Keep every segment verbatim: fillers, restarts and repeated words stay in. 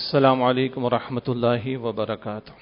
السلام علیکم ورحمۃ اللہ وبرکاتہ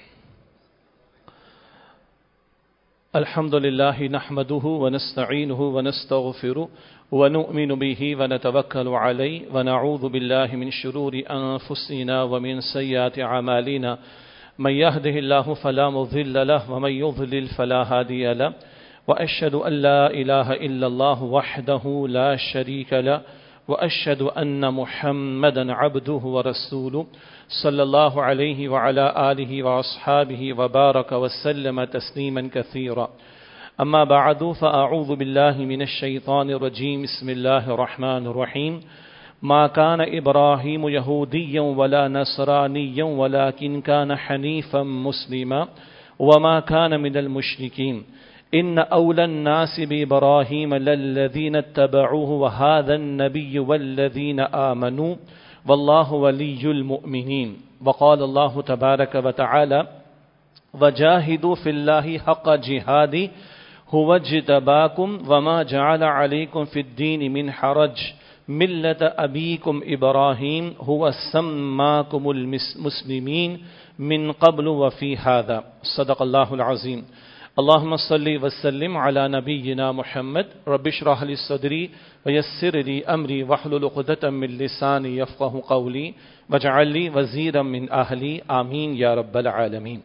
الحمد للہ نحمده ونستعینه ونستغفره ونؤمن به ونتوکل علیہ ونعوذ باللہ من شرور انفسنا ومن سیئات اعمالنا من يهده الله فلا مضل له ومن يضلل فلا هادي له واشهد ان لا اله الا الله وحده لا شريك له وأشهد أن محمدا عبده ورسوله صلى الله عليه وعلى آله وأصحابه وبارك وسلم تسليما كثيرا أما بعد فأعوذ بالله من الشيطان الرجيم بسم الله الرحمن الرحيم ما كان إبراهيم يهوديا ولا نصرانيا ولكن كان حنيفا مسلما وما كان من المشركين إن أولى الناس بإبراهيم للذين اتبعوه وهذا النبي والذين آمنوا والله ولي المؤمنين وقال الله تبارك وتعالى وجاهدوا في الله حق جهاده هو اجتباكم وما جعل عليكم في الدين من حرج ملة أبيكم إبراهيم هو سماكم المسلمين من قبل وفي هذا صدق الله العظيم اللهم صل وسلم على نبينا محمد رب اشرح لي صدري ويسر لي امري واحلل عقدة من لساني يفقهوا قولي واجعل لي وزيرا من اهلي آمین یا رب العالمین۔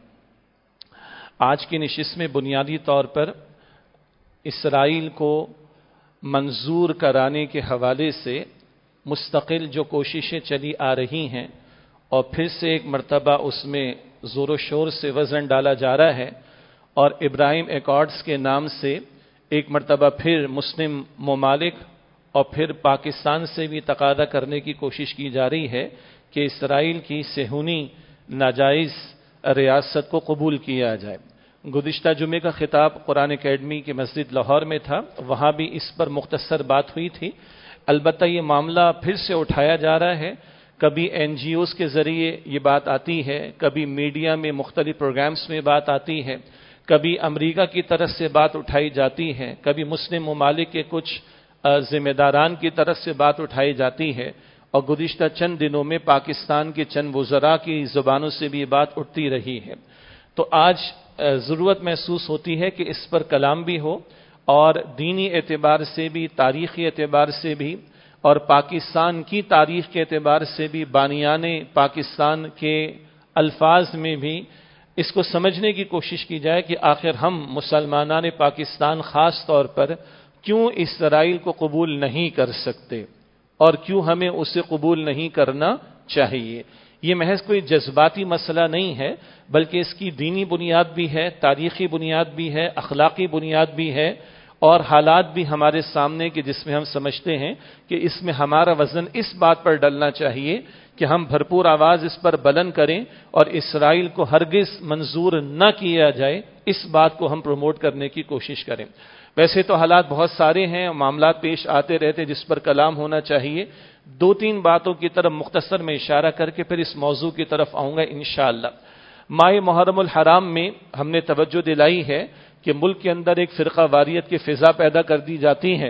آج کی نشست میں بنیادی طور پر اسرائیل کو منظور کرانے کے حوالے سے مستقل جو کوششیں چلی آ رہی ہیں اور پھر سے ایک مرتبہ اس میں زور و شور سے وزن ڈالا جا رہا ہے اور ابراہیم ایکارڈز کے نام سے ایک مرتبہ پھر مسلم ممالک اور پھر پاکستان سے بھی تقاضا کرنے کی کوشش کی جا رہی ہے کہ اسرائیل کی صہیونی ناجائز ریاست کو قبول کیا جائے۔ گزشتہ جمعے کا خطاب قرآن اکیڈمی کی مسجد لاہور میں تھا، وہاں بھی اس پر مختصر بات ہوئی تھی۔ البتہ یہ معاملہ پھر سے اٹھایا جا رہا ہے، کبھی این جی اوز کے ذریعے یہ بات آتی ہے، کبھی میڈیا میں مختلف پروگرامز میں بات آتی ہے، کبھی امریکہ کی طرف سے بات اٹھائی جاتی ہے، کبھی مسلم ممالک کے کچھ ذمہ داران کی طرف سے بات اٹھائی جاتی ہے، اور گزشتہ چند دنوں میں پاکستان کے چند وزراء کی زبانوں سے بھی یہ بات اٹھتی رہی ہے۔ تو آج ضرورت محسوس ہوتی ہے کہ اس پر کلام بھی ہو، اور دینی اعتبار سے بھی، تاریخی اعتبار سے بھی، اور پاکستان کی تاریخ کے اعتبار سے بھی، بانیان پاکستان کے الفاظ میں بھی اس کو سمجھنے کی کوشش کی جائے کہ آخر ہم مسلمانان پاکستان خاص طور پر کیوں اسرائیل کو قبول نہیں کر سکتے اور کیوں ہمیں اسے قبول نہیں کرنا چاہیے۔ یہ محض کوئی جذباتی مسئلہ نہیں ہے، بلکہ اس کی دینی بنیاد بھی ہے، تاریخی بنیاد بھی ہے، اخلاقی بنیاد بھی ہے، اور حالات بھی ہمارے سامنے کہ جس میں ہم سمجھتے ہیں کہ اس میں ہمارا وزن اس بات پر ڈلنا چاہیے کہ ہم بھرپور آواز اس پر بلند کریں اور اسرائیل کو ہرگز منظور نہ کیا جائے، اس بات کو ہم پروموٹ کرنے کی کوشش کریں۔ ویسے تو حالات بہت سارے ہیں، معاملات پیش آتے رہتے جس پر کلام ہونا چاہیے۔ دو تین باتوں کی طرف مختصر میں اشارہ کر کے پھر اس موضوع کی طرف آؤں گا انشاءاللہ۔ ماہ محرم الحرام میں ہم نے توجہ دلائی ہے کہ ملک کے اندر ایک فرقہ واریت کی فضا پیدا کر دی جاتی ہے۔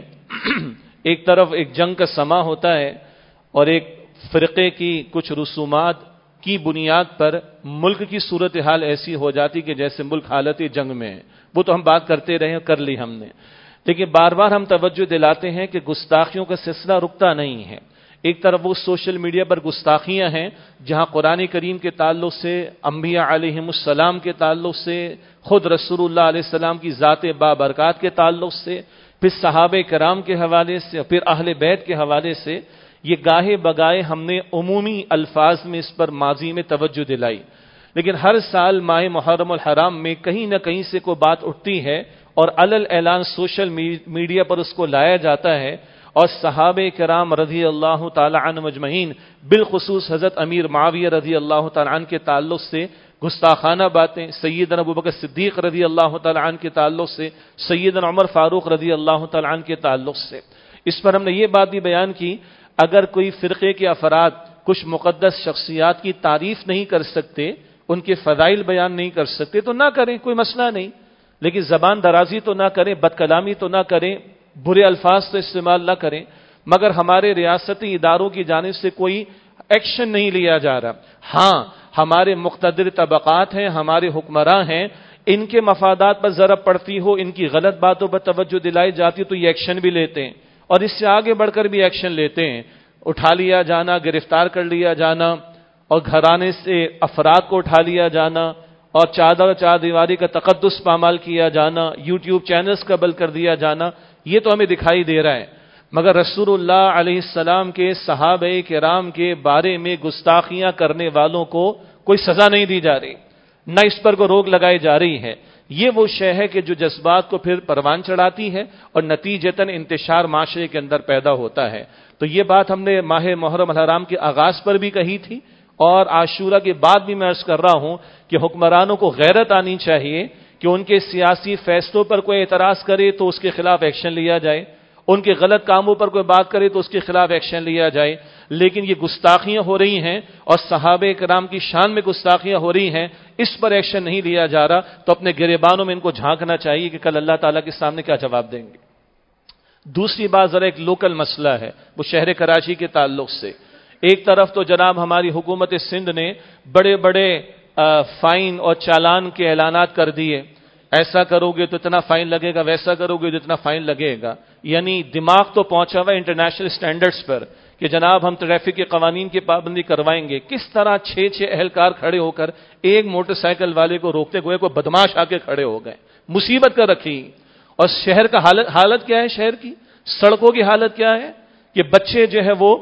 ایک طرف ایک جنگ کا سما ہوتا ہے اور ایک فرقے کی کچھ رسومات کی بنیاد پر ملک کی صورتحال ایسی ہو جاتی کہ جیسے ملک حالت جنگ میں ہے۔ وہ تو ہم بات کرتے رہے کر لی ہم نے، لیکن بار بار ہم توجہ دلاتے ہیں کہ گستاخیوں کا سلسلہ رکتا نہیں ہے۔ ایک طرف وہ سوشل میڈیا پر گستاخیاں ہیں جہاں قرآن کریم کے تعلق سے، انبیاء علیہم السلام کے تعلق سے، خود رسول اللہ علیہ السلام کی ذات بابرکات کے تعلق سے، پھر صحابہ کرام کے حوالے سے، پھر اہل بیت کے حوالے سے، یہ گاہے بگائے ہم نے عمومی الفاظ میں اس پر ماضی میں توجہ دلائی، لیکن ہر سال ماہ محرم الحرام میں کہیں نہ کہیں سے کوئی بات اٹھتی ہے اور علل اعلان سوشل میڈیا پر اس کو لایا جاتا ہے، اور صحابہ کرام رضی اللہ تعالی عنہ اجمعین، بالخصوص حضرت امیر معاویہ رضی اللہ تعالی عنہ کے تعلق سے گستاخانہ باتیں، سیدنا ابوبکر صدیق رضی اللہ تعالی عنہ کے تعلق سے، سیدنا عمر فاروق رضی اللہ تعالی عنہ کے تعلق سے، اس پر ہم نے یہ بات بھی بیان کی، اگر کوئی فرقے کے افراد کچھ مقدس شخصیات کی تعریف نہیں کر سکتے، ان کے فضائل بیان نہیں کر سکتے تو نہ کریں، کوئی مسئلہ نہیں، لیکن زبان درازی تو نہ کریں، بد کلامی تو نہ کریں، برے الفاظ تو استعمال نہ کریں، مگر ہمارے ریاستی اداروں کی جانب سے کوئی ایکشن نہیں لیا جا رہا. ہاں ہمارے مقتدر طبقات ہیں، ہمارے حکمراں ہیں، ان کے مفادات پر ضرب پڑتی ہو، ان کی غلط باتوں پر توجہ دلائی جاتی ہے تو یہ ایکشن بھی لیتے ہیں، اور اس سے آگے بڑھ کر بھی ایکشن لیتے ہیں. اٹھا لیا جانا، گرفتار کر لیا جانا، اور گھرانے سے افراد کو اٹھا لیا جانا، اور چادر چار دیواری کا تقدس پامال کیا جانا، یوٹیوب چینلز قبل کر دیا جانا، یہ تو ہمیں دکھائی دے رہا ہے. مگر رسول اللہ علیہ السلام کے صحابہ کرام کے بارے میں گستاخیاں کرنے والوں کو کوئی سزا نہیں دی جا رہی، نہ اس پر کو روک لگائی جا رہی ہے. یہ وہ شے ہے کہ جو جذبات کو پھر پروان چڑھاتی ہے اور نتیجتاً انتشار معاشرے کے اندر پیدا ہوتا ہے. تو یہ بات ہم نے ماہ محرم الحرام کے آغاز پر بھی کہی تھی، اور عاشورہ کے بعد بھی میں عرض کر رہا ہوں کہ حکمرانوں کو غیرت آنی چاہیے کہ ان کے سیاسی فیصلوں پر کوئی اعتراض کرے تو اس کے خلاف ایکشن لیا جائے، ان کے غلط کاموں پر کوئی بات کرے تو اس کے خلاف ایکشن لیا جائے. لیکن یہ گستاخیاں ہو رہی ہیں اور صحابہ کرام کی شان میں گستاخیاں ہو رہی ہیں، اس پر ایکشن نہیں لیا جا رہا، تو اپنے گریبانوں میں ان کو جھانکنا چاہیے کہ کل اللہ تعالیٰ کے سامنے کیا جواب دیں گے. دوسری بات ذرا ایک لوکل مسئلہ ہے، وہ شہر کراچی کے تعلق سے. ایک طرف تو جناب ہماری حکومت سندھ نے بڑے بڑے فائن اور چالان کے اعلانات کر دیے، ایسا کرو گے تو اتنا فائن لگے گا، ویسا کرو گے تو اتنا فائن لگے گا. یعنی دماغ تو پہنچا ہوا انٹرنیشنل سٹینڈرڈز پر کہ جناب ہم ٹریفک کے قوانین کی پابندی کروائیں گے. کس طرح چھ چھ اہلکار کھڑے ہو کر ایک موٹر سائیکل والے کو روکتے ہوئے کوئی بدماش آ کے کھڑے ہو گئے، مصیبت کر رکھی. اور شہر کا حالت حالت کیا ہے، شہر کی سڑکوں کی حالت کیا ہے کہ بچے جو ہے وہ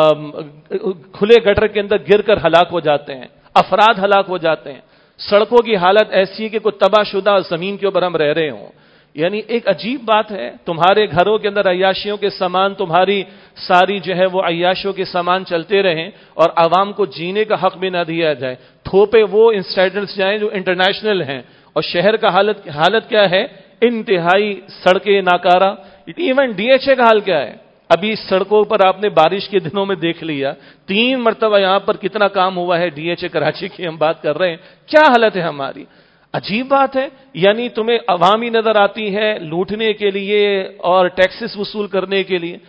کھلے گٹر کے اندر گر کر ہلاک ہو جاتے ہیں، افراد ہلاک ہو جاتے ہیں. سڑکوں کی حالت ایسی ہے کہ کوئی تباہ شدہ زمین کے اوپر ہم رہ رہے ہوں. یعنی ایک عجیب بات ہے، تمہارے گھروں کے اندر عیاشیوں کے سامان، تمہاری ساری جو ہے وہ عیاشوں کے سامان چلتے رہیں اور عوام کو جینے کا حق بھی نہ دیا جائے. تھوپے وہ انسٹینڈرڈز جائیں جو انٹرنیشنل ہیں، اور شہر کا حالت حالت کیا ہے، انتہائی سڑکیں ناکارہ. ایون ڈی ایچ اے کا حال کیا ہے؟ ابھی سڑکوں پر آپ نے بارش کے دنوں میں دیکھ لیا، تین مرتبہ یہاں پر کتنا کام ہوا ہے. ڈی ایچ اے کراچی کی ہم بات کر رہے ہیں، کیا حالت ہے ہماری. عجیب بات ہے. یعنی تمہیں عوامی نظر آتی ہے لوٹنے کے لیے اور ٹیکسز وصول کرنے کے لیے.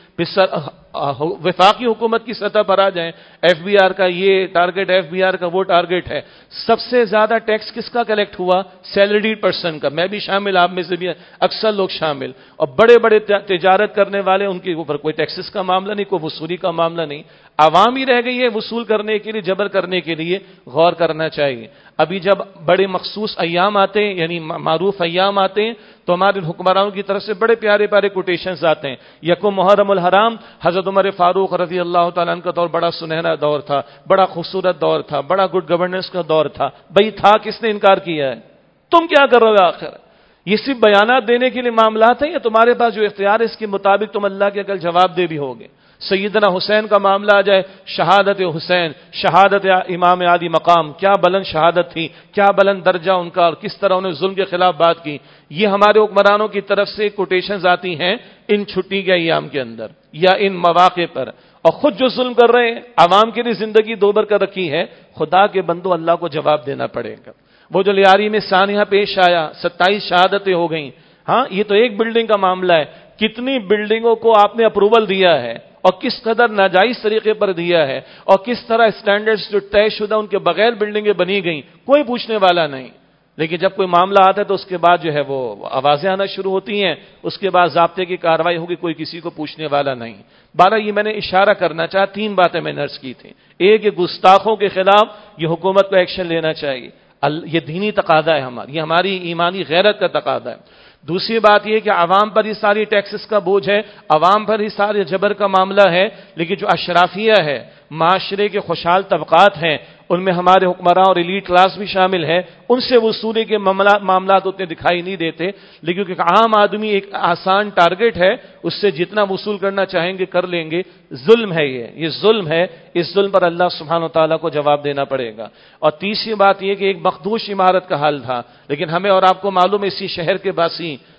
وفاقی حکومت کی سطح پر آ جائیں، ایف بی آر کا یہ ٹارگٹ، ایف بی آر کا وہ ٹارگٹ ہے. سب سے زیادہ ٹیکس کس کا کلیکٹ ہوا؟ سیلریڈ پرسن کا. میں بھی شامل، آپ میں سے بھی اکثر لوگ شامل. اور بڑے بڑے تجارت کرنے والے، ان کے اوپر کوئی ٹیکسز کا معاملہ نہیں، کوئی وصولی کا معاملہ نہیں. عوام ہی رہ گئی ہے وصول کرنے کے لیے، جبر کرنے کے لیے. غور کرنا چاہیے. ابھی جب بڑے مخصوص ایام آتے ہیں، یعنی معروف ایام آتے ہیں، تو ہمارے حکمرانوں کی طرف سے بڑے پیارے پیارے کوٹیشنز آتے ہیں. یکم محرم الحرام، حضرت عمر فاروق رضی اللہ تعالیٰ عنہ کا دور بڑا سنہرا دور تھا، بڑا خوبصورت دور تھا، بڑا گڈ گورننس کا دور تھا. بھئی تھا، کس نے انکار کیا ہے؟ تم کیا کرو گے آخر؟ یہ صرف بیانات دینے کے لیے معاملات ہیں، یا تمہارے پاس جو اختیار ہے اس کے مطابق تم اللہ کے کل جواب دے بھی ہوگے. سیدنا حسین کا معاملہ آ جائے، شہادت حسین، شہادت امام عالی مقام، کیا بلند شہادت تھی، کیا بلند درجہ ان کا، اور کس طرح انہیں ظلم کے خلاف بات کی. یہ ہمارے حکمرانوں کی طرف سے کوٹیشنز آتی ہیں ان چھٹی کے ایام کے اندر یا ان مواقع پر. اور خود جو ظلم کر رہے ہیں، عوام کے لیے زندگی دوبر کر رکھی ہے. خدا کے بندو، اللہ کو جواب دینا پڑے گا. وہ جو لیاری میں سانحہ پیش آیا، ستائیس شہادتیں ہو گئیں. ہاں، یہ تو ایک بلڈنگ کا معاملہ ہے. کتنی بلڈنگوں کو آپ نے اپروول دیا ہے اور کس قدر ناجائز طریقے پر دیا ہے، اور کس طرح اسٹینڈرڈز جو طے شدہ ان کے بغیر بلڈنگیں بنی گئیں، کوئی پوچھنے والا نہیں. لیکن جب کوئی معاملہ آتا ہے تو اس کے بعد جو ہے وہ آوازیں آنا شروع ہوتی ہیں، اس کے بعد ضابطے کی کارروائی ہوگی، کوئی کسی کو پوچھنے والا نہیں. بارہ یہ میں نے اشارہ کرنا چاہا، تین باتیں میں نے عرض کی تھیں. ایک، یہ گستاخوں کے خلاف یہ حکومت کو ایکشن لینا چاہیے، یہ دینی تقاضا ہے ہماری، یہ ہماری ایمانی غیرت کا تقاضا ہے. دوسری بات یہ کہ عوام پر ہی ساری ٹیکسز کا بوجھ ہے، عوام پر ہی سارے جبر کا معاملہ ہے. لیکن جو اشرافیہ ہے، معاشرے کے خوشحال طبقات ہیں، ان میں ہمارے حکمراں اور ایلیٹ کلاس بھی شامل ہے، ان سے وصولی کے معاملات اتنے دکھائی نہیں دیتے. لیکن کیونکہ عام آدمی ایک آسان ٹارگٹ ہے، اس سے جتنا وصول کرنا چاہیں گے کر لیں گے. ظلم ہے، یہ یہ ظلم ہے. اس ظلم پر اللہ سبحانہ و تعالیٰ کو جواب دینا پڑے گا. اور تیسری بات یہ کہ ایک مخدوش عمارت کا حال تھا، لیکن ہمیں اور آپ کو معلوم ہے، اسی شہر کے باسی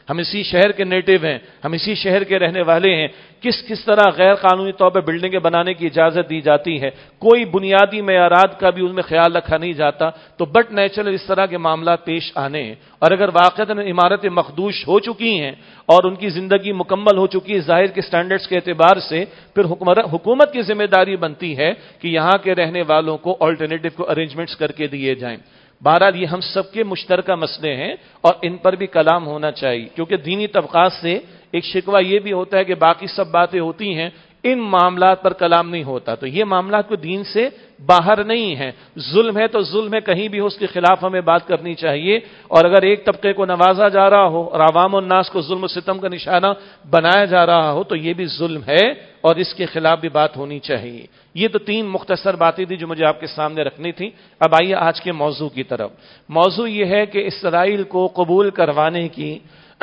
ہم اسی شہر کے نیٹو ہیں، ہم اسی شہر کے رہنے والے ہیں، کس کس طرح غیر قانونی طور پر بلڈنگیں بنانے کی اجازت دی جاتی ہے، کوئی بنیادی معیارات کا بھی ان میں خیال رکھا نہیں جاتا، تو بٹ نیچرل اس طرح کے معاملات پیش آنے ہیں۔ اور اگر واقعتاً عمارتیں مخدوش ہو چکی ہیں اور ان کی زندگی مکمل ہو چکی ہے ظاہر کے سٹینڈرڈز کے اعتبار سے، پھر حکومت کی ذمہ داری بنتی ہے کہ یہاں کے رہنے والوں کو آلٹرنیٹو کو ارینجمنٹس کر کے دیے جائیں۔ بہرحال یہ ہم سب کے مشترکہ مسئلے ہیں اور ان پر بھی کلام ہونا چاہیے، کیونکہ دینی طبقات سے ایک شکوہ یہ بھی ہوتا ہے کہ باقی سب باتیں ہوتی ہیں، ان معاملات پر کلام نہیں ہوتا، تو یہ معاملات کو دین سے باہر نہیں ہیں۔ ظلم ہے تو ظلم ہے، کہیں بھی ہو اس کے خلاف ہمیں بات کرنی چاہیے، اور اگر ایک طبقے کو نوازا جا رہا ہو اور عوام الناس کو ظلم و ستم کا نشانہ بنایا جا رہا ہو تو یہ بھی ظلم ہے اور اس کے خلاف بھی بات ہونی چاہیے۔ یہ تو تین مختصر باتیں تھی جو مجھے آپ کے سامنے رکھنی تھی۔ اب آئیے آج کے موضوع کی طرف۔ موضوع یہ ہے کہ اسرائیل کو قبول کروانے کی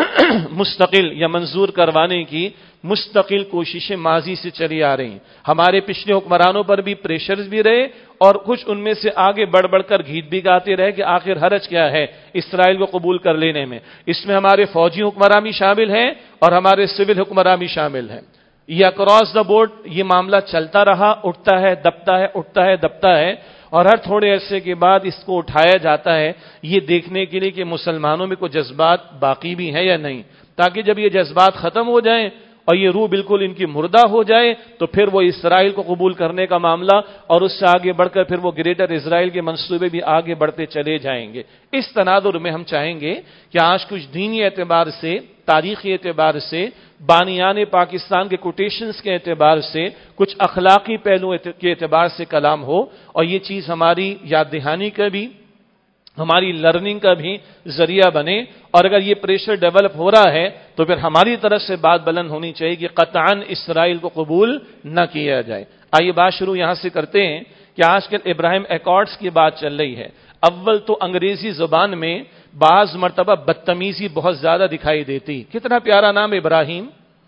مستقل یا منظور کروانے کی مستقل کوششیں ماضی سے چلی آ رہی ہیں۔ ہمارے پچھلے حکمرانوں پر بھی پریشرز بھی رہے اور کچھ ان میں سے آگے بڑھ بڑھ کر گیت بھی گاتے رہے کہ آخر حرج کیا ہے اسرائیل کو قبول کر لینے میں۔ اس میں ہمارے فوجی حکمران بھی شامل ہیں اور ہمارے سول حکمران بھی شامل ہیں۔ یہ اکراس دا بورڈ یہ معاملہ چلتا رہا، اٹھتا ہے دبتا ہے، اٹھتا ہے دبتا ہے، اور ہر تھوڑے عرصے کے بعد اس کو اٹھایا جاتا ہے یہ دیکھنے کے لیے کہ مسلمانوں میں کوئی جذبات باقی بھی ہیں یا نہیں، تاکہ جب یہ جذبات ختم ہو جائیں اور یہ روح بالکل ان کی مردہ ہو جائے تو پھر وہ اسرائیل کو قبول کرنے کا معاملہ اور اس سے آگے بڑھ کر پھر وہ گریٹر اسرائیل کے منصوبے بھی آگے بڑھتے چلے جائیں گے۔ اس تناظر میں ہم چاہیں گے کہ آج کچھ دینی اعتبار سے، تاریخی اعتبار سے، بانیان پاکستان کے کوٹیشنز کے اعتبار سے، کچھ اخلاقی پہلو کے اعتبار سے کلام ہو، اور یہ چیز ہماری یاد دہانی کا بھی، ہماری لرننگ کا بھی ذریعہ بنے۔ اور اگر یہ پریشر ڈیولپ ہو رہا ہے تو پھر ہماری طرف سے بات بلند ہونی چاہیے کہ قطعاً اسرائیل کو قبول نہ کیا جائے۔ آئیے بات شروع یہاں سے کرتے ہیں کہ آج کل ابراہیم ایکارڈز کی بات چل رہی ہے۔ اول تو انگریزی زبان میں بعض مرتبہ بدتمیزی بہت زیادہ دکھائی دیتی، کتنا پیارا نام ابراہیم،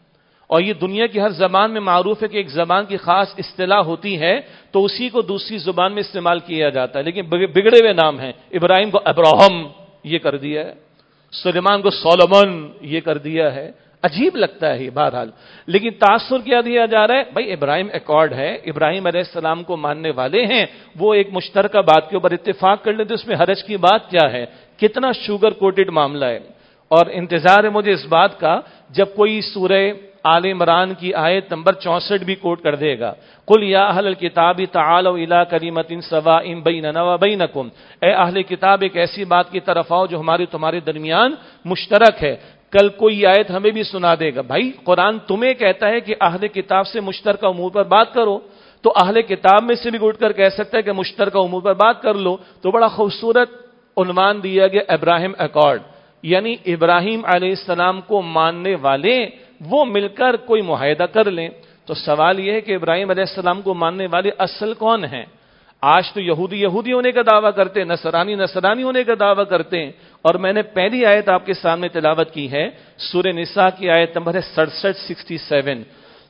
اور یہ دنیا کی ہر زبان میں معروف ہے کہ ایک زبان کی خاص اصطلاح ہوتی ہے تو اسی کو دوسری زبان میں استعمال کیا جاتا ہے، لیکن بگڑے ہوئے نام ہیں۔ ابراہیم کو ابراہم یہ کر دیا ہے، سلیمان کو سولومن یہ کر دیا ہے، عجیب لگتا ہے بہرحال، لیکن تاثر کیا دیا جا رہا ہے؟ بھائی ابراہیم ایکارڈ ہے، ابراہیم علیہ السلام کو ماننے والے ہیں، وہ ایک مشترکہ بات کے اوپر اتفاق کر لیتے، اس میں حرج کی بات کیا ہے؟ کتنا شوگر کوٹڈ معاملہ ہے۔ اور انتظار ہے مجھے اس بات کا جب کوئی سورہ آل عمران کی آیت نمبر چونسٹھ بھی کوٹ کر دے گا، قل یا اہل الکتاب تعالوا الی کلمۃ سواء بیننا وبینکم، اے اہل کتاب ایک ایسی بات کی طرف آؤ جو ہمارے تمہارے درمیان مشترک ہے۔ کل کوئی آیت ہمیں بھی سنا دے گا، بھائی قرآن تمہیں کہتا ہے کہ اہل کتاب سے مشترکہ امور پر بات کرو، تو اہل کتاب میں سے بھی اٹھ کر کہہ سکتا ہے کہ مشترکہ امور پر بات کر لو، تو بڑا خوبصورت عنوان دیا گیا ابراہیم ایکارڈ، یعنی ابراہیم علیہ السلام کو ماننے والے وہ مل کر کوئی معاہدہ کر لیں۔ تو سوال یہ ہے کہ ابراہیم علیہ السلام کو ماننے والے اصل کون ہیں؟ آج تو یہودی یہودی ہونے کا دعویٰ کرتے ہیں، نصرانی نصرانی ہونے کا دعویٰ کرتے ہیں، اور میں نے پہلی آیت آپ کے سامنے تلاوت کی ہے، سورہ نساء کی آیت نمبر ہے سڑسٹھ سکسٹی سیون۔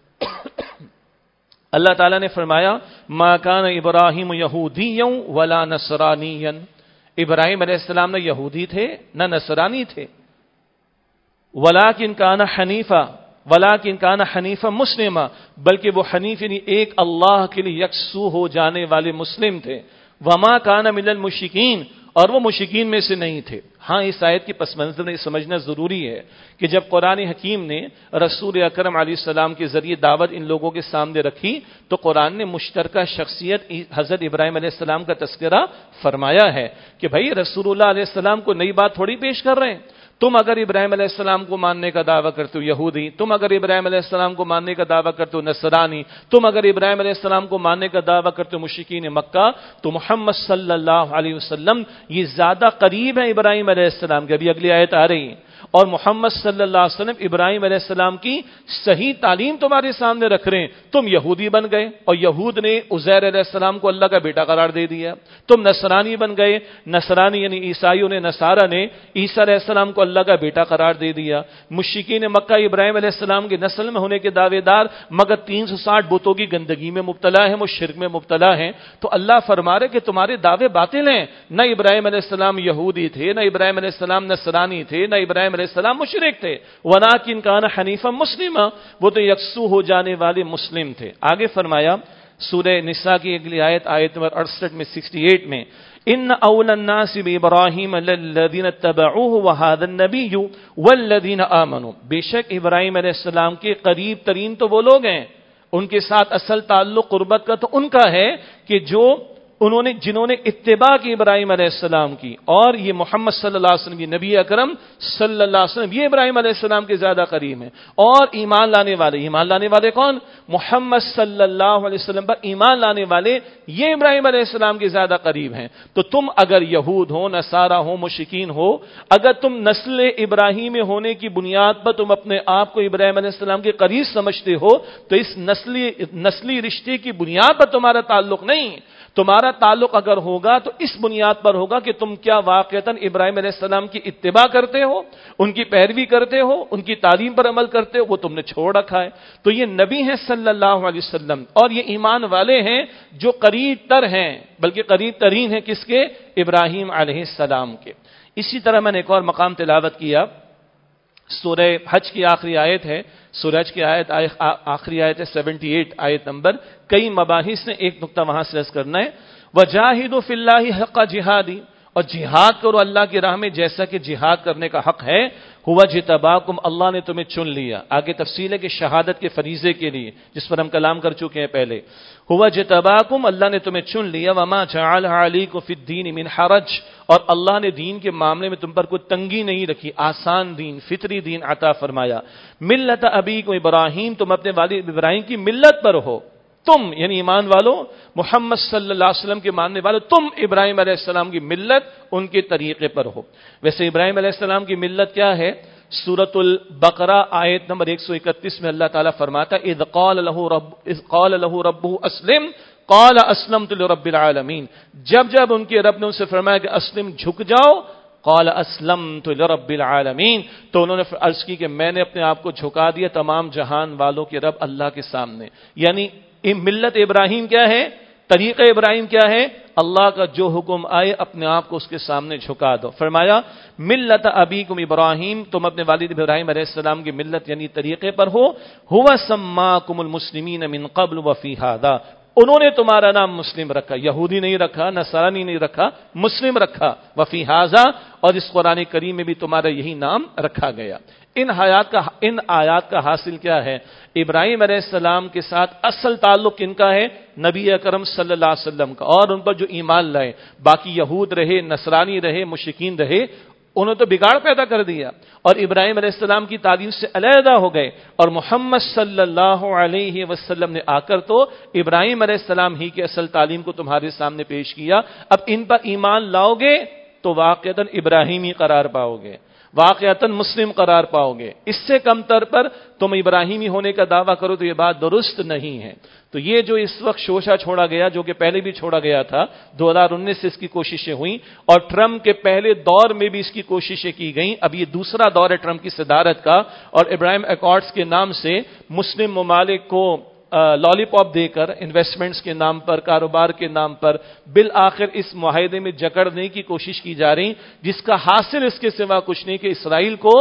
اللہ تعالیٰ نے فرمایا ما کان ابراہیم یہودیا ولا نصرانیا، ابراہیم علیہ السلام نہ یہودی تھے نہ نصرانی تھے، ولیکن کان حنیفا، ولیکن کان حنیفا مسلما، بلکہ وہ حنیف یعنی ایک اللہ کے لیے یکسو ہو جانے والے مسلم تھے، وما کان من المشرکین، اور وہ مشرکین میں سے نہیں تھے۔ ہاں اس آیت کی پس منظر میں سمجھنا ضروری ہے کہ جب قرآن حکیم نے رسول اکرم علیہ السلام کے ذریعے دعوت ان لوگوں کے سامنے رکھی تو قرآن نے مشترکہ شخصیت حضرت ابراہیم علیہ السلام کا تذکرہ فرمایا ہے کہ بھائی رسول اللہ علیہ السلام کو نئی بات تھوڑی پیش کر رہے ہیں، تم اگر ابراہیم علیہ السلام کو ماننے کا دعویٰ کرتے ہو یہودی، تم اگر ابراہیم علیہ السلام کو ماننے کا دعویٰ کرتے ہو نصرانی، تم اگر ابراہیم علیہ السلام کو ماننے کا دعویٰ کرتے ہو مشرکین مکہ، تو محمد صلی اللہ علیہ وسلم یہ زیادہ قریب ہیں ابراہیم علیہ السلام کے۔ ابھی اگلی آیت آ رہی ہے، اور محمد صلی اللہ علیہ وسلم ابراہیم علیہ السلام کی صحیح تعلیم تمہارے سامنے رکھ رہے ہیں، تم یہودی بن گئے اور یہود نے عزیر علیہ السلام کو اللہ کا بیٹا قرار دے دیا، تم نصرانی بن گئے، نصرانی یعنی عیسائیوں نے نصارہ نے عیسیٰ علیہ السلام کو اللہ کا بیٹا قرار دے دیا، مشرکین مکہ ابراہیم علیہ السلام کے نسل میں ہونے کے دعوے دار مگر تین سو ساٹھ بتوں کی گندگی میں مبتلا ہیں، وہ شرک میں مبتلا ہیں، تو اللہ فرما رہے کہ تمہارے دعوے باطل ہیں، نہ ابراہیم علیہ السلام یہودی تھے، نہ ابراہیم علیہ السلام نصرانی تھے، نہ ابراہیم ابراہیم علیہ السلام مشرک تھے، ولیکن کان حنیفا مسلما، وہ تو یکسو ہو جانے والے مسلم تھے۔ آگے فرمایا سورہ نساء کی اگلی آیت آیت نمبر اڑسٹھ میں اڑسٹھ میں، ان اول الناس بابراہیم الذین اتبعوه وهذا النبی والذین آمنوا، بے شک ابراہیم علیہ السلام کے قریب ترین تو وہ لوگ ہیں، ان کے ساتھ اصل تعلق قربت کا تو ان کا ہے کہ جو انہوں نے جنہوں نے اتباع کی ابراہیم علیہ السلام کی، اور یہ محمد صلی اللہ علیہ وسلم، یہ نبی اکرم صلی اللہ علیہ وسلم، یہ ابراہیم علیہ السلام کے زیادہ قریب ہیں۔ اور ایمان لانے والے، ایمان لانے والے کون؟ محمد صلی اللہ علیہ وسلم پر ایمان لانے والے، یہ ابراہیم علیہ السلام کے زیادہ قریب ہیں۔ تو تم اگر یہود ہو، نصارہ ہو، مشرکین ہو، اگر تم نسل ابراہیم ہونے کی بنیاد پر تم اپنے آپ کو ابراہیم علیہ السلام کے قریب سمجھتے ہو، تو اس نسلی نسلی رشتے کی بنیاد پر تمہارا تعلق نہیں، تمہارا تعلق اگر ہوگا تو اس بنیاد پر ہوگا کہ تم کیا واقعتاً ابراہیم علیہ السلام کی اتباع کرتے ہو، ان کی پیروی کرتے ہو، ان کی تعلیم پر عمل کرتے ہو، وہ تم نے چھوڑ رکھا ہے۔ تو یہ نبی ہیں صلی اللہ علیہ وسلم، اور یہ ایمان والے ہیں جو قریب تر ہیں، بلکہ قریب ترین ہیں کس کے؟ ابراہیم علیہ السلام کے۔ اسی طرح میں نے ایک اور مقام تلاوت کیا، سورہ حج کی آخری آیت ہے، سورہ حج کی آیت آخری آیت ہے اٹھہتر آیت نمبر، کئی مباحث نے ایک نقطہ وہاں سے عرض کرنا ہے، وَجَاهِدُوا فِي اللَّهِ حَقَّ جِهَادِ، اور جہاد کرو اللہ کی راہ میں جیسا کہ جہاد کرنے کا حق ہے، ہوا جتباکم، اللہ نے تمہیں چن لیا۔ آگے تفصیل ہے کہ شہادت کے فریضے کے لیے جس پر ہم کلام کر چکے ہیں پہلے، ہوا جتباکم، اللہ نے تمہیں چن لیا، وما جعل علیکم فی الدین من حرج، اور اللہ نے دین کے معاملے میں تم پر کوئی تنگی نہیں رکھی، آسان دین، فطری دین عطا فرمایا۔ ملت ابیکم ابراہیم، تم اپنے والد ابراہیم کی ملت پر ہو، تم یعنی ایمان والو، محمد صلی اللہ علیہ وسلم کے ماننے والے، تم ابراہیم علیہ السلام کی ملت، ان کے طریقے پر ہو۔ ویسے ابراہیم علیہ السلام کی ملت کیا ہے؟ سورۃ البقرہ آیت نمبر ایک سو اکتیس میں اللہ تعالیٰ فرماتا ہے، اذ قال له رب اذ قال له ربه اسلم قال اسلمت لرب العالمین، جب جب ان کے رب نے ان سے فرمایا کہ اسلم، جھک جاؤ، قال اسلمت لرب العالمین، تو انہوں نے عرض کی کہ میں نے اپنے آپ کو جھکا دیا تمام جہان والوں کے رب اللہ کے سامنے۔ یعنی ملت ابراہیم کیا ہے؟ طریقہ ابراہیم کیا ہے؟ اللہ کا جو حکم آئے اپنے آپ کو اس کے سامنے جھکا دو۔ فرمایا ملت ابیکم ابراہیم، تم اپنے والد ابراہیم علیہ السلام کی ملت یعنی طریقے پر ہو، ہوا سماکم المسلمین من قبل وفی ھذا، انہوں نے تمہارا نام مسلم رکھا، یہودی نہیں رکھا، نصرانی نہیں رکھا، مسلم رکھا، وفی ھذا، اور اس قرآن کریم میں بھی تمہارا یہی نام رکھا گیا۔ ان آیات کا ان آیات کا حاصل کیا ہے؟ ابراہیم علیہ السلام کے ساتھ اصل تعلق کن کا ہے؟ نبی اکرم صلی اللہ علیہ وسلم کا، اور ان پر جو ایمان لائے، باقی یہود رہے، نصرانی رہے، مشرکین رہے، انہوں نے تو بگاڑ پیدا کر دیا اور ابراہیم علیہ السلام کی تعلیم سے علیحدہ ہو گئے، اور محمد صلی اللہ علیہ وسلم نے آ کر تو ابراہیم علیہ السلام ہی کے اصل تعلیم کو تمہارے سامنے پیش کیا۔ اب ان پر ایمان لاؤ گے تو واقعتاً ابراہیمی قرار پاؤ گے، واقعتاً مسلم قرار پاؤ گے۔ اس سے کم تر پر تم ابراہیمی ہونے کا دعویٰ کرو تو یہ بات درست نہیں ہے۔ تو یہ جو اس وقت شوشہ چھوڑا گیا، جو کہ پہلے بھی چھوڑا گیا تھا، دو ہزار انیس سے اس کی کوششیں ہوئیں، اور ٹرمپ کے پہلے دور میں بھی اس کی کوششیں کی گئیں۔ اب یہ دوسرا دور ہے ٹرمپ کی صدارت کا، اور ابراہیم ایکارڈز کے نام سے مسلم ممالک کو لالی پاپ دے کر، انویسٹمنٹس کے نام پر، کاروبار کے نام پر، بالآخر اس معاہدے میں جکڑنے کی کوشش کی جا رہی، جس کا حاصل اس کے سوا کچھ نہیں کہ اسرائیل کو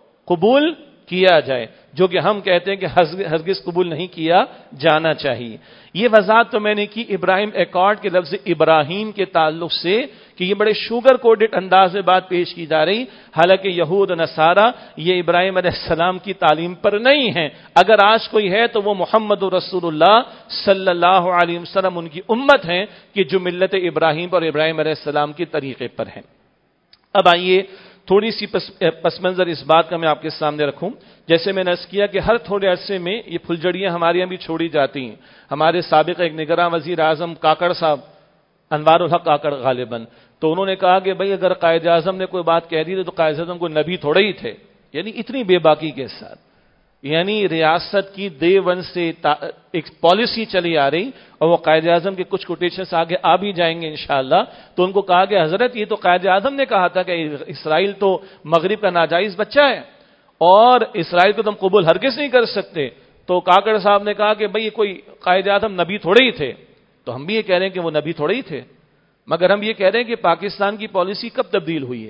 قبول کیا جائے، جو کہ ہم کہتے ہیں کہ ہرگز قبول نہیں کیا جانا چاہیے۔ یہ وضاحت تو میں نے کی ابراہیم ایکارڈ کے لفظ ابراہیم کے تعلق سے کہ یہ بڑے شوگر کوڈڈ انداز میں بات پیش کی جا رہی، حالانکہ یہود و نصارہ یہ ابراہیم علیہ السلام کی تعلیم پر نہیں ہیں۔ اگر آج کوئی ہے تو وہ محمد رسول اللہ صلی اللہ علیہ وسلم ان کی امت ہیں کہ جو ملت ابراہیم اور ابراہیم علیہ السلام کے طریقے پر ہیں۔ اب آئیے تھوڑی سی پس, پس منظر اس بات کا میں آپ کے سامنے رکھوں۔ جیسے میں نے عرض کیا کہ ہر تھوڑے عرصے میں یہ پھلجڑیاں ہمارے یہاں بھی چھوڑی جاتی ہیں۔ ہمارے سابق ایک نگراں وزیر اعظم کاکڑ صاحب، انوار الحق کاکڑ غالباً، تو انہوں نے کہا کہ بھئی اگر قائد اعظم نے کوئی بات کہہ دی تو قائد اعظم کو نبی تھوڑے ہی تھے، یعنی اتنی بے باکی کے ساتھ، یعنی ریاست کی دے ون سے ایک پالیسی چلی آ رہی، اور وہ قائد اعظم کے کچھ کوٹیشنز آگے آ بھی جائیں گے انشاءاللہ۔ تو ان کو کہا کہ حضرت یہ تو قائد اعظم نے کہا تھا کہ اسرائیل تو مغرب کا ناجائز بچہ ہے اور اسرائیل کو تم قبول ہرگز نہیں کر سکتے۔ تو کاکڑ صاحب نے کہا کہ بھئی کوئی قائد اعظم نبی تھوڑے ہی تھے، تو ہم بھی یہ کہہ رہے ہیں کہ وہ نبی تھوڑے ہی تھے، مگر ہم یہ کہہ رہے ہیں کہ پاکستان کی پالیسی کب تبدیل ہوئی ہے؟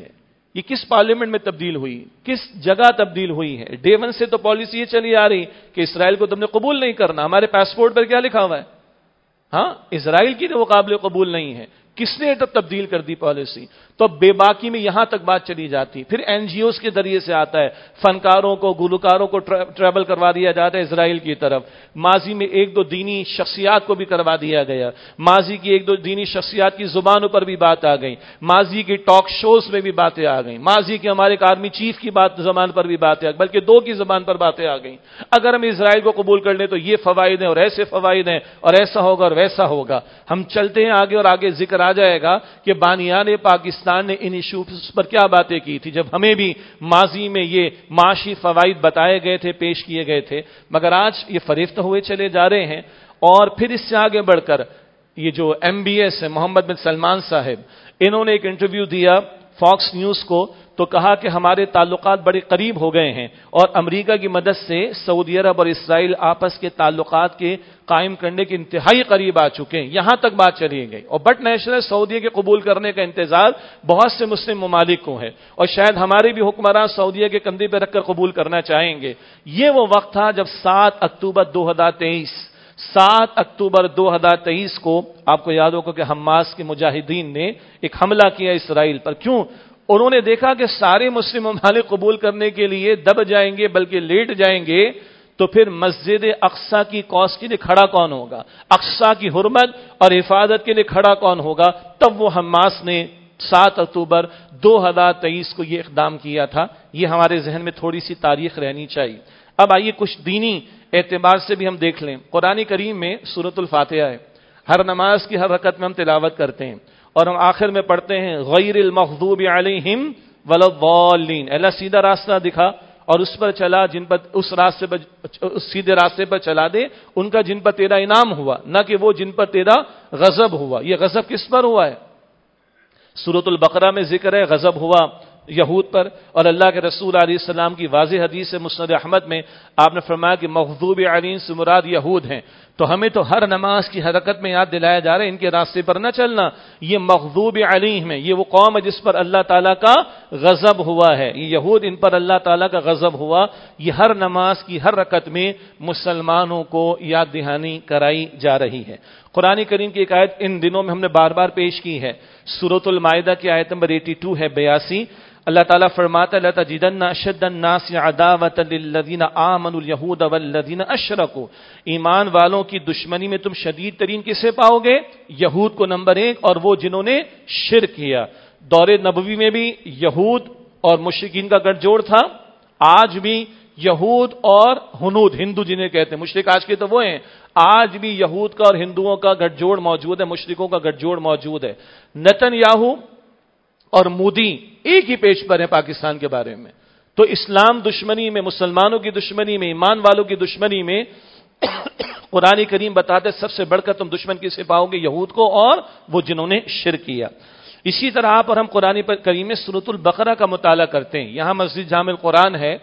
یہ کس پارلیمنٹ میں تبدیل ہوئی، کس جگہ تبدیل ہوئی ہے؟ ڈے ون سے تو پالیسی یہ چلی آ رہی کہ اسرائیل کو تم نے قبول نہیں کرنا. ہمارے پاسپورٹ پر کیا لکھا ہوا ہے؟ ہاں اسرائیل کی وہ قابل قبول نہیں ہے. کس نے تب تبدیل کر دی پالیسی؟ تو بے باکی میں یہاں تک بات چلی جاتی. پھر این جی اوز کے ذریعے سے آتا ہے، فنکاروں کو، گلوکاروں کو ٹریول کروا دیا جاتا ہے اسرائیل کی طرف. ماضی میں ایک دو دینی شخصیات کو بھی کروا دیا گیا، ماضی کی ایک دو دینی شخصیات کی زبانوں پر بھی بات آ گئی، ماضی کی ٹاک شوز میں بھی باتیں آ گئیں، ماضی کے ہمارے آرمی چیف کی بات زبان پر بھی باتیں آ گئی، بلکہ دو کی زبان پر باتیں آ گئیں. اگر ہم اسرائیل کو قبول کر لیں تو یہ فوائد ہیں اور ایسے فوائد ہیں اور ایسا ہوگا اور ویسا ہوگا. ہم چلتے ہیں آگے اور آگے ذکر آ جائے گا کہ بانیان پاکستان نے ان ایشوز پر کیا باتیں کی تھی، جب ہمیں بھی ماضی میں یہ معاشی فوائد بتائے گئے تھے، پیش کیے گئے تھے، مگر آج یہ فریفتہ ہوئے چلے جا رہے ہیں. اور پھر اس سے آگے بڑھ کر یہ جو ایم بی ایس ہے محمد بن سلمان صاحب، انہوں نے ایک انٹرویو دیا فاکس نیوز کو، تو کہا کہ ہمارے تعلقات بڑے قریب ہو گئے ہیں اور امریکہ کی مدد سے سعودی عرب اور اسرائیل آپس کے تعلقات کے قائم کرنے کے انتہائی قریب آ چکے ہیں. یہاں تک بات چلی گئی. اور بٹ نیشنل سعودیہ کے قبول کرنے کا انتظار بہت سے مسلم ممالک کو ہے اور شاید ہمارے بھی حکمران سعودیہ کے کندھے پہ رکھ کر قبول کرنا چاہیں گے. یہ وہ وقت تھا جب سات اکتوبر دو ہزار تیئیس سات اکتوبر دو ہزار تیئیس کو آپ کو یاد ہوگا کہ حماس کے مجاہدین نے ایک حملہ کیا اسرائیل پر. کیوں؟ انہوں نے دیکھا کہ سارے مسلم ممالک قبول کرنے کے لیے دب جائیں گے بلکہ لیٹ جائیں گے، تو پھر مسجد اقصی کی کاز کے لیے کھڑا کون ہوگا؟ اقصی کی حرمت اور حفاظت کے لیے کھڑا کون ہوگا؟ تب وہ حماس نے سات اکتوبر دو ہزار تیئیس کو یہ اقدام کیا تھا. یہ ہمارے ذہن میں تھوڑی سی تاریخ رہنی چاہیے. اب آئیے کچھ دینی اعتبار سے بھی ہم دیکھ لیں. قرآن کریم میں سورۃ الفاتحہ ہے، ہر نماز کی ہر رکعت میں ہم تلاوت کرتے ہیں اور ہم آخر میں پڑھتے ہیں غیر المغضوب علیہم ولا الضالین. اللہ سیدھا راستہ دکھا اور اس پر چلا جن پر اس راستے پر اس سیدھے راستے پر چلا دے ان کا جن پر تیرا انعام ہوا، نہ کہ وہ جن پر تیرا غضب ہوا. یہ غضب کس پر ہوا ہے؟ سورۃ البقرہ میں ذکر ہے غضب ہوا یہود پر، اور اللہ کے رسول علیہ السلام کی واضح حدیث مسند احمد میں آپ نے فرمایا کہ مغضوب علیہم سے مراد یہود ہیں. تو ہمیں تو ہر نماز کی حرکت میں یاد دلایا جا رہا ہے ان کے راستے پر نہ چلنا. یہ مغضوب علیہم ہے، یہ وہ قوم ہے جس پر اللہ تعالیٰ کا غضب ہوا ہے. یہ یہود، ان پر اللہ تعالیٰ کا غضب ہوا. یہ ہر نماز کی ہر رکعت میں مسلمانوں کو یاد دہانی کرائی جا رہی ہے. قرآن کریم کی ایک آیت ان دنوں میں ہم نے بار بار پیش کی ہے، سورۃ المائدہ کی آیت نمبر باسی ہے بیاسی. اللہ تعالیٰ فرماتا ہے لَتَجِدَنَّ أَشَدَّ النَّاسِ عَدَاوَةً لِلَّذِينَ آمَنُوا الْيَهُودَ وَالَّذِينَ أَشْرَكُوا. ایمان والوں کی دشمنی میں تم شدید ترین کسے پاؤ گے؟ یہود کو نمبر ایک، اور وہ جنہوں نے شرک کیا. دور نبوی میں بھی یہود اور مشرکین کا گٹھ جوڑ تھا. آج بھی یہود اور ہنود، ہندو جنہیں کہتے ہیں، مشرک آج کے تو وہ ہیں. آج بھی یہود کا اور ہندوؤں کا گٹھ جوڑ موجود ہے، مشرکوں کا گٹھ جوڑ موجود ہے. نتن یاہو اور مودی ایک ہی پیج پر ہیں پاکستان کے بارے میں. تو اسلام دشمنی میں، مسلمانوں کی دشمنی میں، ایمان والوں کی دشمنی میں قرآن کریم بتاتے سب سے بڑھ کر تم دشمن کسے پاؤ گے؟ یہود کو اور وہ جنہوں نے شرک کیا. اسی طرح آپ اور ہم قرآن کریم میں سورۃ البقرہ کا مطالعہ کرتے ہیں. یہاں مسجد جامع القرآن ہے،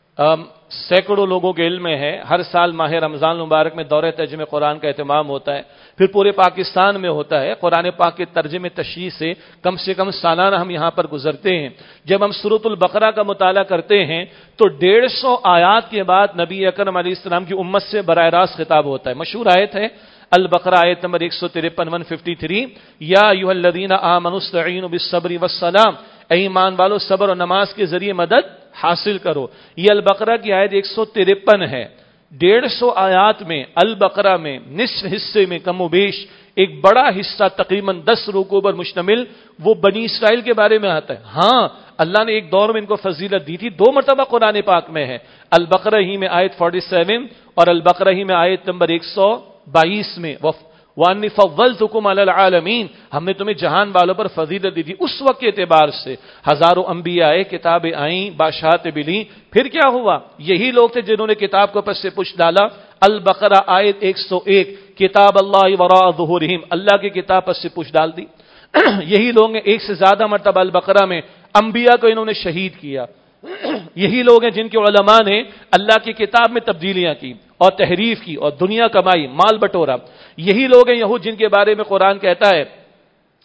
سینکڑوں لوگوں کے علم میں ہے. ہر سال ماہ رمضان المبارک میں دورہ ترجمہ قرآن کا اہتمام ہوتا ہے، پھر پورے پاکستان میں ہوتا ہے. قرآن پاک کے ترجمے تشریح سے کم سے کم سالانہ ہم یہاں پر گزرتے ہیں. جب ہم سورۃ البقرہ کا مطالعہ کرتے ہیں تو ڈیڑھ سو آیات کے بعد نبی اکرم علیہ السلام کی امت سے براہ راست خطاب ہوتا ہے. مشہور آیت ہے البقرہ آیت نمبر ایک سو ترپن ون ففٹی تھری، یا ایھا الذین آمنوا استعینوا بالصبر والصلاۃ، اے ایمان والو صبر اور نماز کے ذریعے مدد حاصل کرو. یہ البقرہ کی آیت ایک سو ترپن ہے. ڈیڑھ سو آیات میں البقرہ میں نصف حصے میں کم و بیش ایک بڑا حصہ تقریباً دس رکوع پر مشتمل وہ بنی اسرائیل کے بارے میں آتا ہے. ہاں اللہ نے ایک دور میں ان کو فضیلت دی تھی، دو مرتبہ قرآن پاک میں ہے. البقرہ ہی میں آیت سینتالیس اور البقرہ ہی میں آیت نمبر ایک سو بائیس میں وَأَنِّي فَضَّلْتُكُمْ عَلَى الْعَالَمِينَ، ہم نے تمہیں جہان والوں پر فضیلت دی تھی. اس وقت کے اعتبار سے ہزاروں انبیاء آئے، کتابیں آئیں، بادشاہت ملی. پھر کیا ہوا؟ یہی لوگ تھے جنہوں نے کتاب کو پس سے پش ڈالا. البقرہ آیت ایک سو ایک، کتاب اللہ وراء ظہورہم، اللہ کی کتاب پس سے پش ڈال دی. یہی لوگ ہیں ایک سے زیادہ مرتبہ البقرہ میں انبیاء کو انہوں نے شہید کیا. یہی لوگ ہیں جن کے علماء نے اللہ کی کتاب میں تبدیلیاں کی اور تحریف کی اور دنیا کمائی، مال بٹورا. یہی لوگ ہیں یہود جن کے بارے میں قرآن کہتا ہے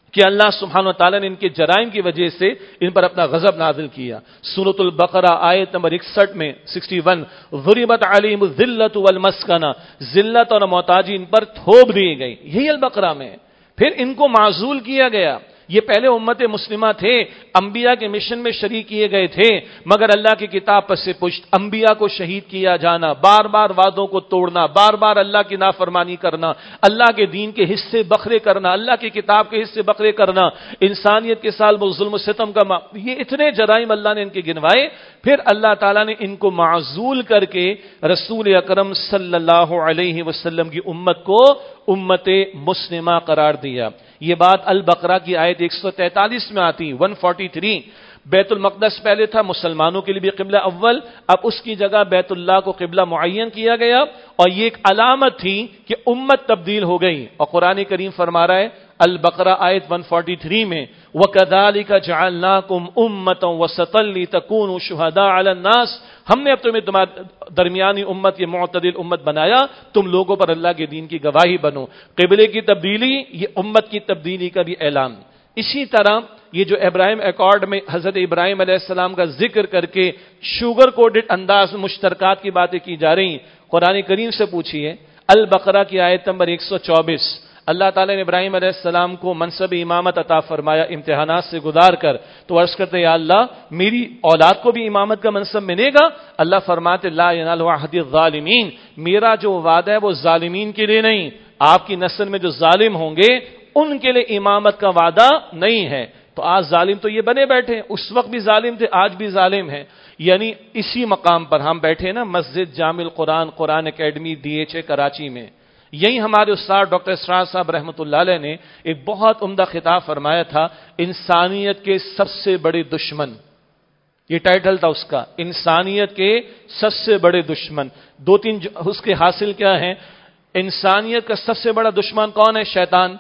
کہ اللہ سبحانہ وتعالی نے ان کے جرائم کی وجہ سے ان پر اپنا غضب نازل کیا۔ سورۃ البقرہ آیت نمبر اکسٹھ میں اکسٹھ ضربت علیہم الذلۃ والمسکنہ، ذلت اور محتاجی ان پر تھوپ دی گئی، یہی البقرہ میں۔ پھر ان کو معزول کیا گیا۔ یہ پہلے امت مسلمہ تھے، انبیاء کے مشن میں شریک کیے گئے تھے، مگر اللہ کی کتاب پر سے پشت انبیاء کو شہید کیا جانا، بار بار وعدوں کو توڑنا، بار بار اللہ کی نافرمانی کرنا، اللہ کے دین کے حصے بکھرے کرنا، اللہ کی کتاب کے حصے بکھرے کرنا، انسانیت کے سال وہ ظلم و ستم کا ما... یہ اتنے جرائم اللہ نے ان کے گنوائے۔ پھر اللہ تعالیٰ نے ان کو معزول کر کے رسول اکرم صلی اللہ علیہ وسلم کی امت کو امت مسلمہ قرار دیا۔ یہ بات البقرہ کی آیت ایک سو تینتالیس میں آتی، ایک سو تینتالیس۔ بیت المقدس پہلے تھا مسلمانوں کے لیے بھی قبلہ اول، اب اس کی جگہ بیت اللہ کو قبلہ معین کیا گیا، اور یہ ایک علامت تھی کہ امت تبدیل ہو گئی۔ اور قرآن کریم فرما رہا ہے البقرہ آیت ایک سو تینتالیس میں، وَكَذَلِكَ جَعَلْنَاكُمْ أُمَّةً وَسَطًا لِتَكُونُوا شُهَدَاءَ عَلَى النَّاسِ، ہم نے اب تمہیں تمہارے درمیانی امت، یہ معتدل امت بنایا، تم لوگوں پر اللہ کے دین کی گواہی بنو۔ قبلے کی تبدیلی یہ امت کی تبدیلی کا بھی اعلان۔ اسی طرح یہ جو ابراہیم ایکارڈ میں حضرت ابراہیم علیہ السلام کا ذکر کر کے شوگر کوڈڈ انداز مشترکات کی باتیں کی جا رہی، قرآن کریم سے پوچھیے البقرہ کی آیت نمبر ایک سو چوبیس، اللہ تعالیٰ نے ابراہیم علیہ السلام کو منصب امامت عطا فرمایا امتحانات سے گزار کر، تو عرض کرتے یا اللہ میری اولاد کو بھی امامت کا منصب ملے گا؟ اللہ فرماتے لا ینال عہد الظالمین، میرا جو وعدہ ہے وہ ظالمین کے لیے نہیں، آپ کی نسل میں جو ظالم ہوں گے ان کے لیے امامت کا وعدہ نہیں ہے۔ تو آج ظالم تو یہ بنے بیٹھے، اس وقت بھی ظالم تھے، آج بھی ظالم ہیں۔ یعنی اسی مقام پر ہم بیٹھے نا، مسجد جامع القرآن قرآن academy D H A Karachi میں، یہی ہمارے استاد ڈاکٹر اسرار صاحب رحمۃ اللہ علیہ نے ایک بہت عمدہ خطاب فرمایا تھا، انسانیت کے سب سے بڑے دشمن، یہ ٹائٹل تھا اس کا، انسانیت کے سب سے بڑے دشمن۔ دو تین اس کے حاصل کیا ہیں؟ انسانیت کا سب سے بڑا دشمن کون ہے؟ شیطان۔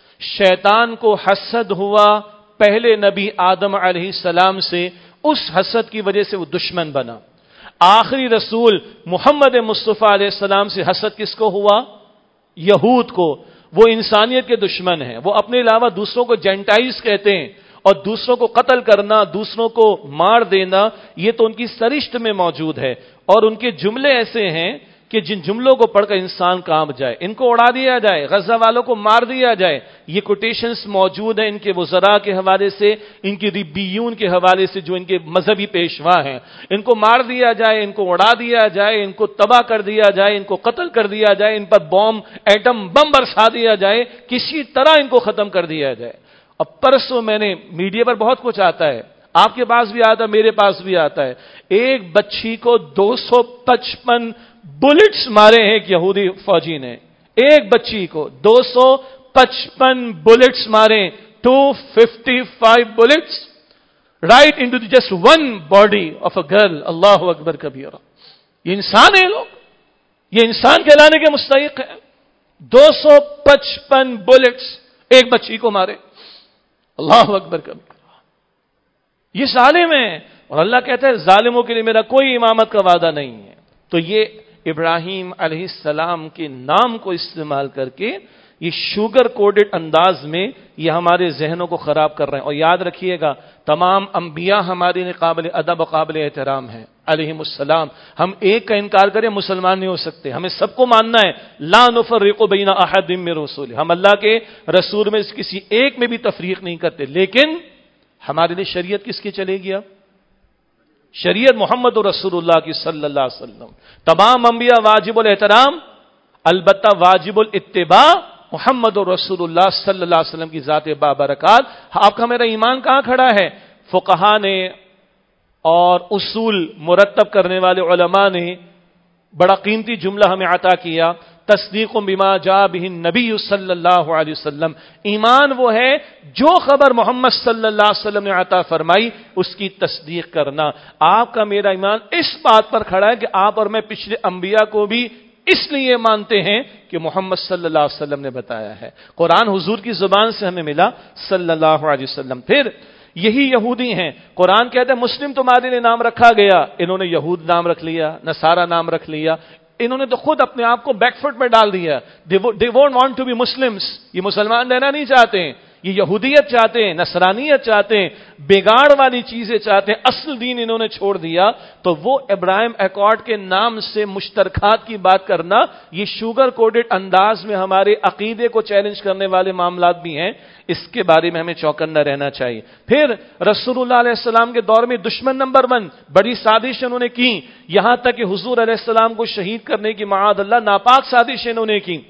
شیطان کو حسد ہوا پہلے نبی آدم علیہ السلام سے، اس حسد کی وجہ سے وہ دشمن بنا۔ آخری رسول محمد مصطفیٰ علیہ السلام سے حسد کس کو ہوا؟ یہود کو۔ وہ انسانیت کے دشمن ہیں، وہ اپنے علاوہ دوسروں کو جینٹائز کہتے ہیں، اور دوسروں کو قتل کرنا، دوسروں کو مار دینا، یہ تو ان کی سرشت میں موجود ہے، اور ان کے جملے ایسے ہیں کہ جن جملوں کو پڑھ کر انسان کانپ جائے، ان کو اڑا دیا جائے، غزہ والوں کو مار دیا جائے۔ یہ کوٹیشنز موجود ہیں ان کے وزراء کے حوالے سے، ان کی ربیون کے حوالے سے جو ان کے مذہبی پیشوا ہیں، ان کو مار دیا جائے، ان کو اڑا دیا جائے، ان کو تباہ کر دیا جائے، ان کو قتل کر دیا جائے، ان پر بوم ایٹم بم برسا دیا جائے، کسی طرح ان کو ختم کر دیا جائے۔ اب پرسوں میں نے میڈیا پر بہت کچھ آتا ہے، آپ کے پاس بھی آتا ہے، میرے پاس بھی آتا ہے، ایک بچی کو دو سو پچپن بلٹس مارے ہیں ایک یہودی فوجی نے، ایک بچی کو دو سو پچپن بلٹس مارے، two fifty five bullets right into just one body of a girl. اللہ اکبر کبیرہ۔ یہ انسان ہے لوگ، یہ انسان کہلانے کے مستحق ہے۔ دو سو پچپن بلٹس ایک بچی کو مارے، اللہ اکبر کبیرہ۔ یہ ظالم ہے، اور اللہ کہتا ہے ظالموں کے لیے میرا کوئی امامت کا وعدہ نہیں ہے۔ تو یہ ابراہیم علیہ السلام کے نام کو استعمال کر کے یہ شوگر کوڈڈ انداز میں یہ ہمارے ذہنوں کو خراب کر رہے ہیں۔ اور یاد رکھیے گا تمام انبیاء ہمارے لیے قابل ادب و قابل احترام ہیں علیہم السلام۔ ہم ایک کا انکار کریں مسلمان نہیں ہو سکتے، ہمیں سب کو ماننا ہے۔ لا نفرق بین احد من رسول، ہم اللہ کے رسول میں کسی ایک میں بھی تفریق نہیں کرتے، لیکن ہمارے لیے شریعت کس کی چلے گی؟ اب شریعت محمد رسول اللہ کی صلی اللہ علیہ وسلم۔ تمام انبیاء واجب الاحترام، البتہ واجب الاتباع محمد رسول اللہ صلی اللہ علیہ وسلم کی ذات بابرکات۔ آپ کا میرا ایمان کہاں کھڑا ہے؟ فقہا نے اور اصول مرتب کرنے والے علماء نے بڑا قیمتی جملہ ہمیں عطا کیا، تصدیق بما جاء به النبی صلی اللہ علیہ وسلم۔ ایمان وہ ہے جو خبر محمد صلی اللہ علیہ وسلم نے عطا فرمائی اس کی تصدیق کرنا۔ آپ کا میرا ایمان اس بات پر کھڑا ہے کہ آپ اور میں پچھلے انبیاء کو بھی اس لیے مانتے ہیں کہ محمد صلی اللہ علیہ وسلم نے بتایا ہے، قرآن حضور کی زبان سے ہمیں ملا صلی اللہ علیہ وسلم۔ پھر یہی یہودی ہیں، قرآن کہتا ہے مسلم تمہارے لیے نام رکھا گیا، انہوں نے یہود نام رکھ لیا، نصارہ نام رکھ لیا، انہوں نے تو خود اپنے آپ کو بیک فٹ میں ڈال دیا۔ they won't want to be Muslims، یہ مسلمان رہنا نہیں چاہتے ہیں، یہ یہودیت چاہتے ہیں، نصرانیت چاہتے ہیں، بگاڑ والی چیزیں چاہتے ہیں، اصل دین انہوں نے چھوڑ دیا، تو وہ ابراہیم ایکارڈ کے نام سے مشترکات کی بات کرنا، یہ شوگر کوڈڈ انداز میں ہمارے عقیدے کو چیلنج کرنے والے معاملات بھی ہیں، اس کے بارے میں ہمیں چوکنا رہنا چاہیے۔ پھر رسول اللہ علیہ السلام کے دور میں دشمن نمبر ون، بڑی سازش انہوں نے کی، یہاں تک کہ حضور علیہ السلام کو شہید کرنے کی معاذ اللہ ناپاک سازش انہوں نے کی۔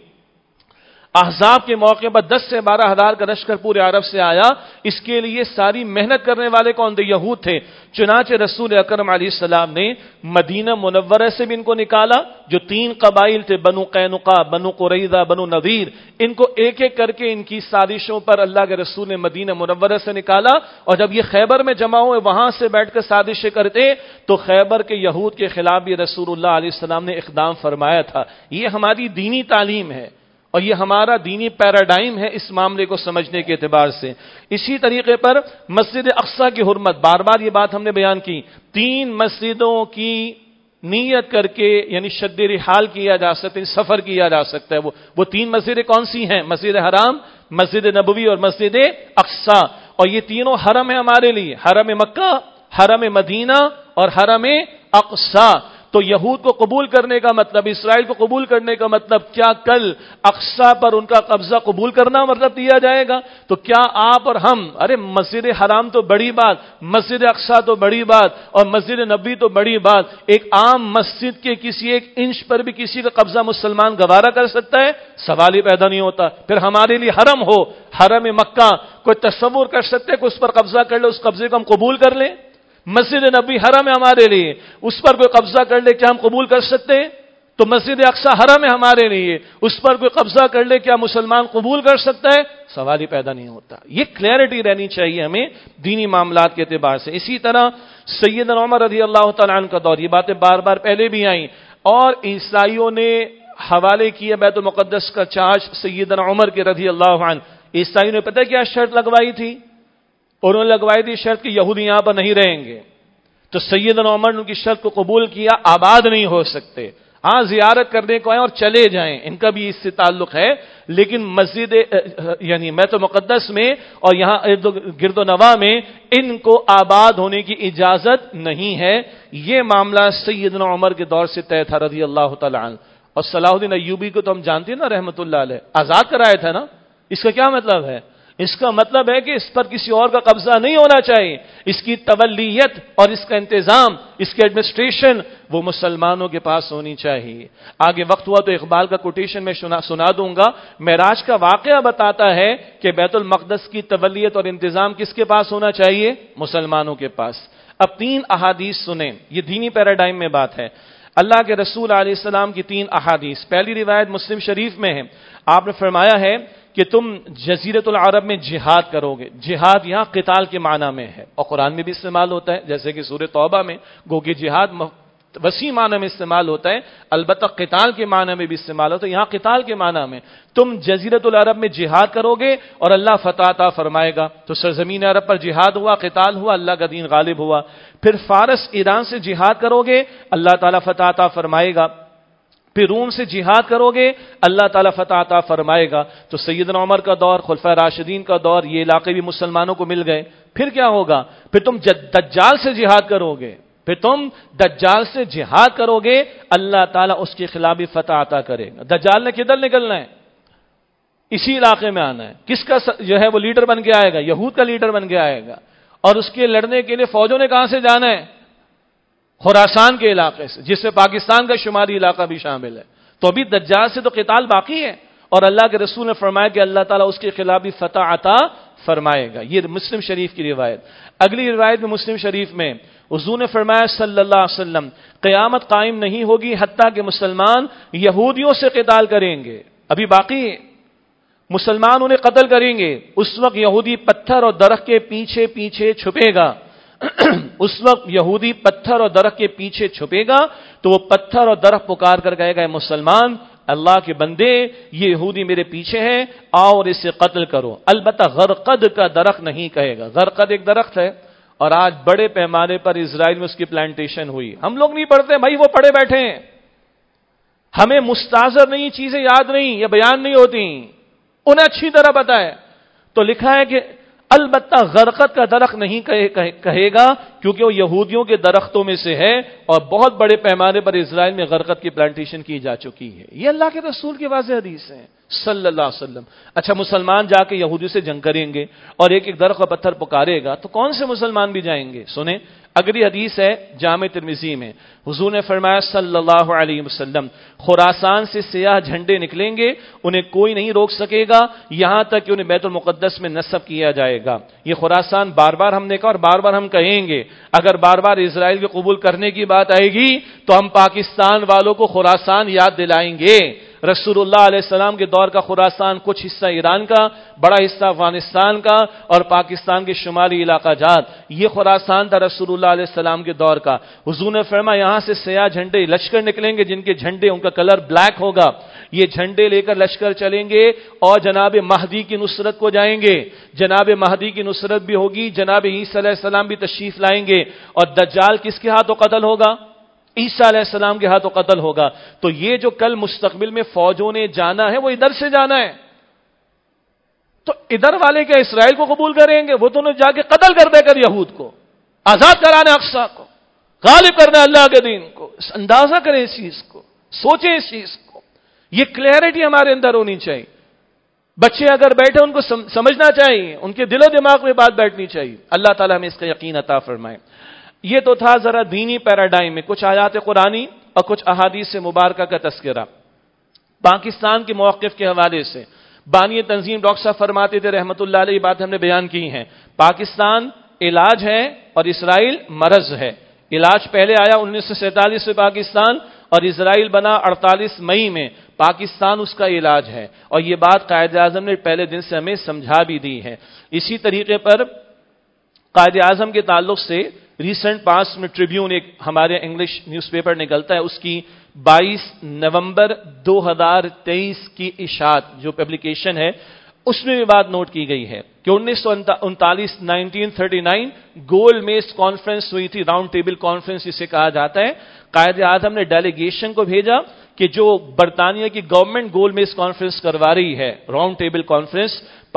احزاب کے موقع پر دس سے بارہ ہزار کا لشکر پورے عرب سے آیا، اس کے لیے ساری محنت کرنے والے کون تھے؟ یہود تھے۔ چنانچہ رسول اکرم علیہ السلام نے مدینہ منورہ سے بھی ان کو نکالا، جو تین قبائل تھے، بنو قینقاع، بنو قریظہ، بنو نذیر، ان کو ایک ایک کر کے ان کی سازشوں پر اللہ کے رسول نے مدینہ منورہ سے نکالا، اور جب یہ خیبر میں جمع ہوئے وہاں سے بیٹھ کر سازشیں کرتے تو خیبر کے یہود کے خلاف بھی رسول اللہ علیہ السلام نے اقدام فرمایا تھا۔ یہ ہماری دینی تعلیم ہے اور یہ ہمارا دینی پیراڈائم ہے اس معاملے کو سمجھنے کے اعتبار سے۔ اسی طریقے پر مسجد اقصی کی حرمت، بار بار یہ بات ہم نے بیان کی، تین مسجدوں کی نیت کر کے یعنی شد رحال کیا جا سکتا ہے، سفر کیا جا سکتا ہے۔ وہ وہ تین مسجدیں کون سی ہیں؟ مسجد حرام، مسجد نبوی اور مسجد اقصی، اور یہ تینوں حرم ہیں ہمارے لیے، حرم مکہ، حرم مدینہ اور حرم اقصی۔ تو یہود کو قبول کرنے کا مطلب، اسرائیل کو قبول کرنے کا مطلب، کیا کل اقصی پر ان کا قبضہ قبول کرنا مطلب دیا جائے گا؟ تو کیا آپ اور ہم، ارے مسجد حرام تو بڑی بات، مسجد اقصی تو بڑی بات، اور مسجد نبی تو بڑی بات، ایک عام مسجد کے کسی ایک انچ پر بھی کسی کا قبضہ مسلمان گوارا کر سکتا ہے؟ سوال ہی پیدا نہیں ہوتا۔ پھر ہمارے لیے حرم ہو، حرم مکہ، کوئی تصور کر سکتے کہ اس پر قبضہ کر لے، اس قبضے کو ہم قبول کر لیں؟ مسجد نبی حرم ہے ہمارے لیے، اس پر کوئی قبضہ کر لے کیا ہم قبول کر سکتے ہیں؟ تو مسجد اقصی حرم ہے ہمارے لیے، اس پر کوئی قبضہ کر لے کیا مسلمان قبول کر سکتا ہے؟ سوال ہی پیدا نہیں ہوتا۔ یہ کلیئرٹی رہنی چاہیے ہمیں دینی معاملات کے اعتبار سے۔ اسی طرح سیدنا عمر رضی اللہ تعالیٰ عنہ کا دور، یہ باتیں بار بار پہلے بھی آئیں، اور عیسائیوں نے حوالے کیا بیت المقدس کا چارج سیدنا عمر کے رضی اللہ عنہ۔ عیسائیوں نے پتہ کیا شرط لگوائی تھی؟ انہوں نے لگوائی تھی شرط کہ یہودی یہاں پر نہیں رہیں گے، تو سیدنا عمر نے ان کی شرط کو قبول کیا، آباد نہیں ہو سکتے، ہاں زیارت کرنے کو آئیں اور چلے جائیں، ان کا بھی اس سے تعلق ہے، لیکن مسجد یعنی بیت المقدس میں اور یہاں گرد و نواح میں ان کو آباد ہونے کی اجازت نہیں ہے۔ یہ معاملہ سیدنا عمر کے دور سے طے تھا رضی اللہ تعالی عنہ۔ اور صلاح الدین ایوبی کو تو ہم جانتے ہیں نا رحمۃ اللہ علیہ، آزاد کرایا تھا نا۔ اس کا کیا مطلب ہے؟ اس کا مطلب ہے کہ اس پر کسی اور کا قبضہ نہیں ہونا چاہیے، اس کی تولیت اور اس کا انتظام، اس کی ایڈمنسٹریشن وہ مسلمانوں کے پاس ہونی چاہیے۔ آگے وقت ہوا تو اقبال کا کوٹیشن میں سنا دوں گا۔ معراج کا واقعہ بتاتا ہے کہ بیت المقدس کی تولیت اور انتظام کس کے پاس ہونا چاہیے؟ مسلمانوں کے پاس۔ اب تین احادیث سنیں، یہ دینی پیراڈائم میں بات ہے۔ اللہ کے رسول علیہ السلام کی تین احادیث۔ پہلی روایت مسلم شریف میں ہے، آپ نے فرمایا ہے کہ تم جزیرۃ العرب میں جہاد کرو گے۔ جہاد یہاں قتال کے معنی میں ہے، اور قرآن میں بھی استعمال ہوتا ہے، جیسے کہ سورہ توبہ میں گو کہ جہاد وسیع معنی میں استعمال ہوتا ہے، البتہ قتال کے معنی میں بھی استعمال ہوتا ہے، یہاں قتال کے معنی میں تم جزیرۃ العرب میں جہاد کرو گے اور اللہ فتح عطا فرمائے گا۔ تو سرزمین عرب پر جہاد ہوا، قتال ہوا، اللہ کا دین غالب ہوا۔ پھر فارس ایران سے جہاد کرو گے، اللہ تعالیٰ فتح عطا فرمائے گا۔ پھر روم سے جہاد کرو گے، اللہ تعالیٰ فتح عطا فرمائے گا۔ تو سیدنا عمر کا دور، خلفائے راشدین کا دور، یہ علاقے بھی مسلمانوں کو مل گئے۔ پھر کیا ہوگا؟ پھر تم دجال سے جہاد کرو گے، پھر تم دجال سے جہاد کرو گے، اللہ تعالیٰ اس کے خلاف بھی فتح عطا کرے گا۔ دجال نے کدھر نکلنا ہے؟ اسی علاقے میں آنا ہے۔ کس کا جو ہے وہ لیڈر بن کے آئے گا؟ یہود کا لیڈر بن کے آئے گا، اور اس کے لڑنے کے لیے فوجوں نے کہاں سے جانا ہے؟ خراسان کے علاقے سے، جس میں پاکستان کا شمالی علاقہ بھی شامل ہے۔ تو ابھی دجال سے تو قتال باقی ہے، اور اللہ کے رسول نے فرمایا کہ اللہ تعالیٰ اس کے خلاف بھی فتح عطا فرمائے گا۔ یہ مسلم شریف کی روایت۔ اگلی روایت میں مسلم شریف میں حضور نے فرمایا صلی اللہ علیہ وسلم، قیامت قائم نہیں ہوگی حتیٰ کہ مسلمان یہودیوں سے قتال کریں گے۔ ابھی باقی مسلمان انہیں قتل کریں گے، اس وقت یہودی پتھر اور درخت کے پیچھے پیچھے چھپے گا۔ اس وقت یہودی پتھر اور درخت کے پیچھے چھپے گا، تو وہ پتھر اور درخت پکار کر کہے گا اے مسلمان، اللہ کے بندے، یہ یہودی میرے پیچھے ہے، آؤ اور اسے قتل کرو۔ البتہ غرقد کا درخت نہیں کہے گا۔ غرقد ایک درخت ہے، اور آج بڑے پیمانے پر اسرائیل میں اس کی پلانٹیشن ہوئی۔ ہم لوگ نہیں پڑھتے بھائی، وہ پڑھے بیٹھے ہیں، ہمیں مستحضر نہیں، چیزیں یاد نہیں یا بیان نہیں ہوتی، انہیں اچھی طرح پتہ ہے۔ تو لکھا ہے کہ البتہ غرقت کا درخت نہیں کہے, کہے گا کیونکہ وہ یہودیوں کے درختوں میں سے ہے اور بہت بڑے پیمانے پر اسرائیل میں غرقت کی پلانٹیشن کی جا چکی ہے. یہ اللہ کے رسول کی واضح حدیث ہے صلی اللہ علیہ وسلم. اچھا مسلمان جا کے یہودیوں سے جنگ کریں گے اور ایک ایک درخت کا پتھر پکارے گا تو کون سے مسلمان بھی جائیں گے؟ سنیں اگلی حدیث ہے جامع ترمذی میں. حضور نے فرمایا صلی اللہ علیہ وسلم خراسان سے سیاہ جھنڈے نکلیں گے, انہیں کوئی نہیں روک سکے گا یہاں تک کہ انہیں بیت المقدس میں نصب کیا جائے گا. یہ خراسان بار بار ہم نے کہا اور بار بار ہم کہیں گے, اگر بار بار اسرائیل کے قبول کرنے کی بات آئے گی تو ہم پاکستان والوں کو خراسان یاد دلائیں گے. رسول اللہ علیہ السلام کے دور کا خراسان کچھ حصہ ایران کا, بڑا حصہ افغانستان کا اور پاکستان کے شمالی علاقہ جات, یہ خراسان تھا رسول اللہ علیہ السلام کے دور کا. حضور نے فرمایا یہاں سے سیاہ جھنڈے لشکر نکلیں گے جن کے جھنڈے ان کا کلر بلیک ہوگا, یہ جھنڈے لے کر لشکر چلیں گے اور جناب مہدی کی نصرت کو جائیں گے. جناب مہدی کی نصرت بھی ہوگی, جناب عیسیٰ علیہ السلام بھی تشریف لائیں گے اور دجال کس کے ہاتھوں قتل ہوگا؟ عیسیٰ علیہ السلام کے ہاتھوں قتل ہوگا. تو یہ جو کل مستقبل میں فوجوں نے جانا ہے وہ ادھر سے جانا ہے, تو ادھر والے کیا اسرائیل کو قبول کریں گے؟ وہ تو انہیں جا کے قتل کر دے کر یہود کو, آزاد کرانا اقصی کو, غالب کرنا اللہ کے دین کو. اندازہ کریں اس چیز کو, سوچیں اس چیز کو. یہ کلیئرٹی ہمارے اندر ہونی چاہیے. بچے اگر بیٹھے ان کو سمجھنا چاہیے, ان کے دل و دماغ میں بات بیٹھنی چاہیے. اللہ تعالیٰ ہمیں اس کا یقین عطا فرمائے. یہ تو تھا ذرا دینی پیراڈائم میں کچھ آیات قرآنی اور کچھ احادیث مبارکہ کا تذکرہ. پاکستان کے موقف کے حوالے سے بانی تنظیم ڈاکٹر صاحب فرماتے تھے رحمت اللہ علیہ, بات ہم نے بیان کی ہیں, پاکستان علاج ہے اور اسرائیل مرض ہے. علاج پہلے آیا انیس سو سینتالیس میں پاکستان اور اسرائیل بنا اڑتالیس مئی میں, پاکستان اس کا علاج ہے. اور یہ بات قائد اعظم نے پہلے دن سے ہمیں سمجھا بھی دی ہے. اسی طریقے پر قائد اعظم کے تعلق سے ریسنٹ پاس میں ٹریبیون ایک ہمارے انگلش نیوز پیپر نکلتا ہے, اس کی بائیس نومبر دو ہزار تیئیس کی اشاعت جو پبلیکیشن ہے اس میں بھی بات نوٹ کی گئی ہے کہ انیس سو انتالیس نائنٹین تھرٹی نائن گول میز کانفرنس ہوئی تھی, راؤنڈ ٹیبل کانفرنس جسے کہا جاتا ہے. قائد اعظم نے ڈیلیگیشن کو بھیجا کہ جو برطانیہ کی گورنمنٹ گول میز کانفرنس کروا رہی ہے, round table conference,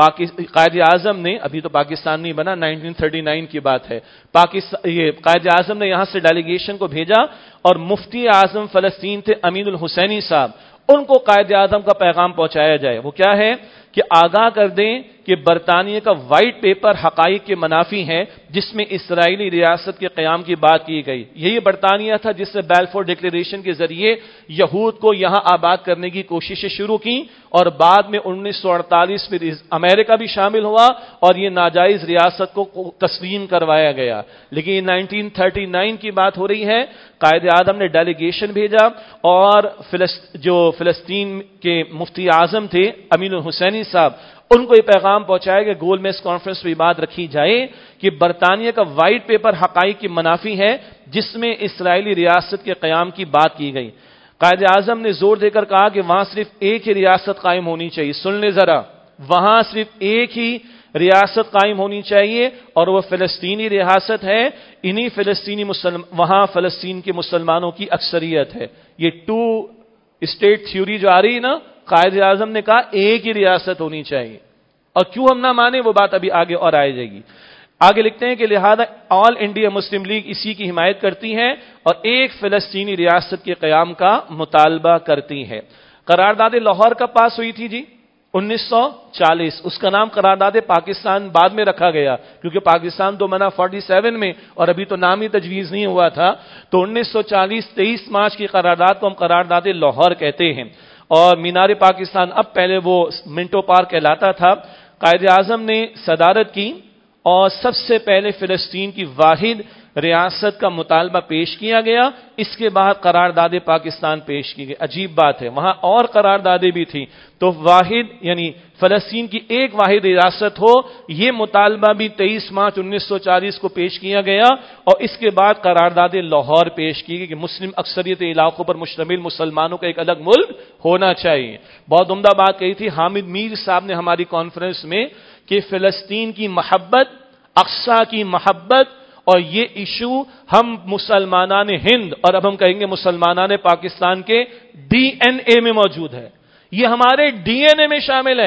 Quaid Azam نے, ابھی تو پاکستان نہیں بنا, نائنٹین تھرٹی نائن کی بات ہے, پاکستان یہ قائد اعظم نے یہاں سے ڈیلیگیشن کو بھیجا اور مفتی اعظم فلسطین تھے امین الحسینی صاحب, ان کو قائد اعظم کا پیغام پہنچایا جائے. وہ کیا ہے کہ آگاہ کر دیں کہ برطانیہ کا وائٹ پیپر حقائق کے منافی ہے جس میں اسرائیلی ریاست کے قیام کی بات کی گئی. یہی برطانیہ تھا جس نے بیلفور ڈکلیریشن کے ذریعے یہود کو یہاں آباد کرنے کی کوششیں شروع کی اور بعد میں انیس سو اڑتالیس میں امریکہ بھی شامل ہوا اور یہ ناجائز ریاست کو تسلیم کروایا گیا. لیکن یہ نائنٹین تھرٹی نائن کی بات ہو رہی ہے. قائد اعظم نے ڈیلیگیشن بھیجا اور جو فلسطین کے مفتی اعظم تھے امین الحسینی صاحب, ان کو یہ پیغام پہنچایا کہ گول میز کانفرنس میں بات رکھی جائے کہ برطانیہ کا وائٹ پیپر حقائق کی منافی ہے جس میں اسرائیلی ریاست کے قیام کی بات کی گئی. قائد اعظم نے زور دے کر کہا کہ وہاں صرف ایک ہی ریاست قائم ہونی چاہیے. سن لیں ذرا, وہاں صرف ایک ہی ریاست قائم ہونی چاہیے اور وہ فلسطینی ریاست ہے. انہی فلسطینی مسلم وہاں فلسطین کے مسلمانوں کی اکثریت ہے. یہ ٹو اسٹیٹ تھیوری جو آ رہی ہے نا, قائد اعظم نے کہا ایک ہی ریاست ہونی چاہیے. اور کیوں ہم نہ مانیں وہ بات ابھی آگے اور آئے جائے گی. آگے لکھتے ہیں کہ لہذا آل انڈیا مسلم لیگ اسی کی حمایت کرتی ہے اور ایک فلسطینی ریاست کے قیام کا مطالبہ کرتی ہے. قرارداد لاہور کب پاس ہوئی تھی جی؟ انیس سو چالیس. اس کا نام قرارداد پاکستان بعد میں رکھا گیا کیونکہ پاکستان تو بنا فورٹی سیون میں اور ابھی تو نام ہی تجویز نہیں ہوا تھا. تو انیس سو چالیس تیئیس مارچ کی قرارداد کو ہم قرارداد لاہور کہتے ہیں. اور مینار پاکستان اب پہلے وہ منٹو پارک کہلاتا تھا. قائد اعظم نے صدارت کی اور سب سے پہلے فلسطین کی واحد ریاست کا مطالبہ پیش کیا گیا. اس کے بعد قرارداد پاکستان پیش کی گئی. عجیب بات ہے, وہاں اور قراردادیں بھی تھیں. تو واحد یعنی فلسطین کی ایک واحد ریاست ہو, یہ مطالبہ بھی تیئیس مارچ انیس سو چالیس کو پیش کیا گیا اور اس کے بعد قرارداد لاہور پیش کی گئی کہ مسلم اکثریت علاقوں پر مشتمل مسلمانوں کا ایک الگ ملک ہونا چاہیے. بہت عمدہ بات کہی تھی حامد میر صاحب نے ہماری کانفرنس میں کہ فلسطین کی محبت, اقصی کی محبت اور یہ ایشو ہم مسلمانان ہند اور اب ہم کہیں گے مسلمانان پاکستان کے ڈی این اے میں موجود ہے. یہ ہمارے ڈی این اے میں شامل ہے.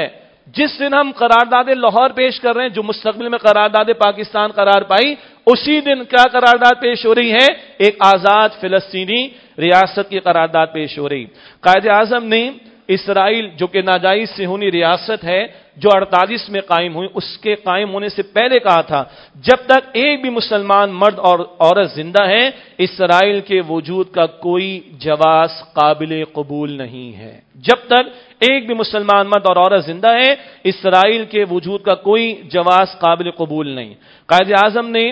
جس دن ہم قرارداد لاہور پیش کر رہے ہیں، جو مستقبل میں قرارداد پاکستان قرار پائی، اسی دن کیا قرارداد پیش ہو رہی ہے؟ ایک آزاد فلسطینی ریاست کی قرارداد پیش ہو رہی۔ قائد اعظم نے اسرائیل جو کہ ناجائز صہیونی ریاست ہے جو اڑتالیس میں قائم ہوئی، اس کے قائم ہونے سے پہلے کہا تھا جب تک ایک بھی مسلمان مرد اور عورت زندہ ہے، اسرائیل کے وجود کا کوئی جواز قابل قبول نہیں ہے۔ جب تک ایک بھی مسلمان مرد اور عورت زندہ ہے، اسرائیل کے وجود کا کوئی جواز قابل قبول نہیں۔ قائد اعظم نے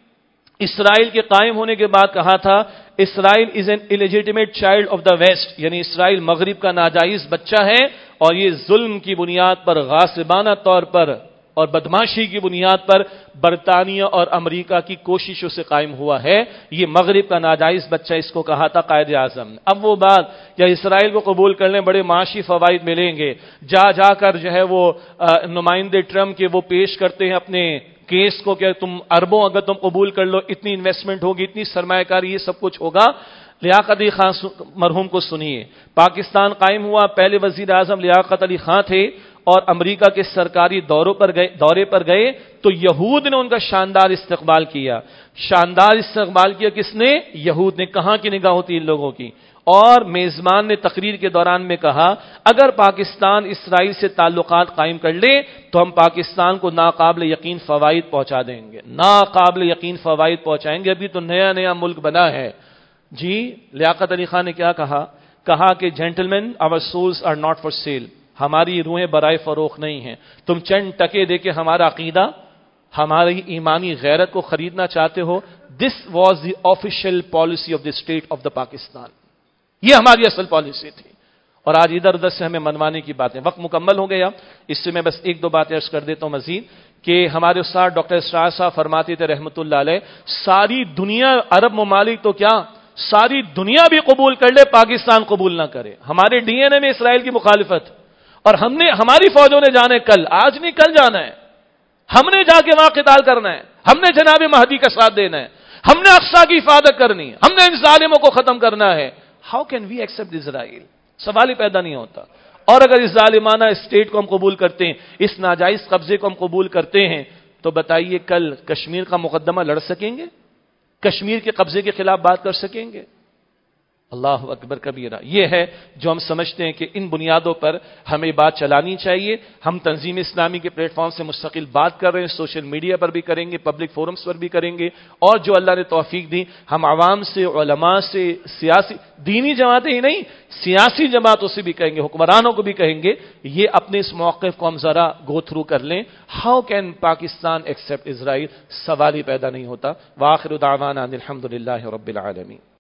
اسرائیل کے قائم ہونے کے بعد کہا تھا Israel is an illegitimate child of the West, یعنی اسرائیل مغرب کا ناجائز بچہ ہے اور یہ ظلم کی بنیاد پر، غاصبانہ طور پر اور بدماشی کی بنیاد پر برطانیہ اور امریکہ کی کوششوں سے قائم ہوا ہے۔ یہ مغرب کا ناجائز بچہ، اس کو کہا تھا قائد اعظم نے۔ اب وہ بات یا اسرائیل کو قبول کرنے بڑے معاشی فوائد ملیں گے، جا جا کر جو ہے وہ نمائندے ٹرمپ کے وہ پیش کرتے ہیں اپنے کیس کو کہ تم اربوں اگر تم قبول کر لو، اتنی انویسٹمنٹ ہوگی، اتنی سرمایہ کاری، یہ سب کچھ ہوگا۔ لیاقت علی خان مرحوم کو سنیے، پاکستان قائم ہوا، پہلے وزیر اعظم لیاقت علی خان تھے اور امریکہ کے سرکاری دوروں پر گئے دورے پر گئے تو یہود نے ان کا شاندار استقبال کیا۔ شاندار استقبال کیا کس نے؟ یہود نے۔ کہاں کی نگاہ ہوتی ان لوگوں کی؟ اور میزبان نے تقریر کے دوران میں کہا اگر پاکستان اسرائیل سے تعلقات قائم کر لے تو ہم پاکستان کو ناقابل یقین فوائد پہنچا دیں گے، ناقابل یقین فوائد پہنچائیں گے، ابھی تو نیا نیا ملک بنا ہے۔ جی لیاقت علی خان نے کیا کہا؟ کہا کہ gentleman our souls are not for sale, ہماری روحیں برائے فروخت نہیں ہیں، تم چند ٹکے دے کے ہمارا عقیدہ، ہماری ایمانی غیرت کو خریدنا چاہتے ہو؟ This was the official policy of the state of the Pakistan, یہ ہماری اصل پالیسی تھی۔ اور آج ادھر ادھر سے ہمیں منوانے کی باتیں، وقت مکمل ہو گیا، اس سے میں بس ایک دو باتیں عرض کر دیتا ہوں مزید کہ ہمارے استاد ڈاکٹر اسرار صاحب فرماتے تھے رحمۃ اللہ علیہ، ساری دنیا، عرب ممالک تو کیا ساری دنیا بھی قبول کر لے، پاکستان قبول نہ کرے۔ ہمارے ڈی این اے میں اسرائیل کی مخالفت، اور ہم نے ہماری فوجوں نے جانے کل، آج نہیں کل جانا ہے، ہم نے جا کے وہاں قتال کرنا ہے، ہم نے جناب مہدی کا ساتھ دینا ہے، ہم نے اقصی کی حفاظت کرنی ہے، ہم نے ان ظالموں کو ختم کرنا ہے۔ How can we accept Israel? سوال ہی پیدا نہیں ہوتا۔ اور اگر اس ظالمانہ اسٹیٹ کو ہم قبول کرتے ہیں، اس ناجائز قبضے کو ہم قبول کرتے ہیں، تو بتائیے کل کشمیر کا مقدمہ لڑ سکیں گے؟ کشمیر کے قبضے کے خلاف بات کر سکیں گے؟ اللہ اکبر کبیرہ۔ یہ ہے جو ہم سمجھتے ہیں کہ ان بنیادوں پر ہمیں بات چلانی چاہیے۔ ہم تنظیم اسلامی کے پلیٹ فارم سے مستقل بات کر رہے ہیں، سوشل میڈیا پر بھی کریں گے، پبلک فورمز پر بھی کریں گے، اور جو اللہ نے توفیق دی ہم عوام سے، علماء سے، سیاسی دینی جماعتیں ہی نہیں سیاسی جماعتوں سے بھی کہیں گے، حکمرانوں کو بھی کہیں گے، یہ اپنے اس موقف کو ہم ذرا گو تھرو کر لیں۔ How can Pakistan accept Israel? سوال ہی پیدا نہیں ہوتا۔ وآخر دعوانا ان الحمد للہ رب العالمین۔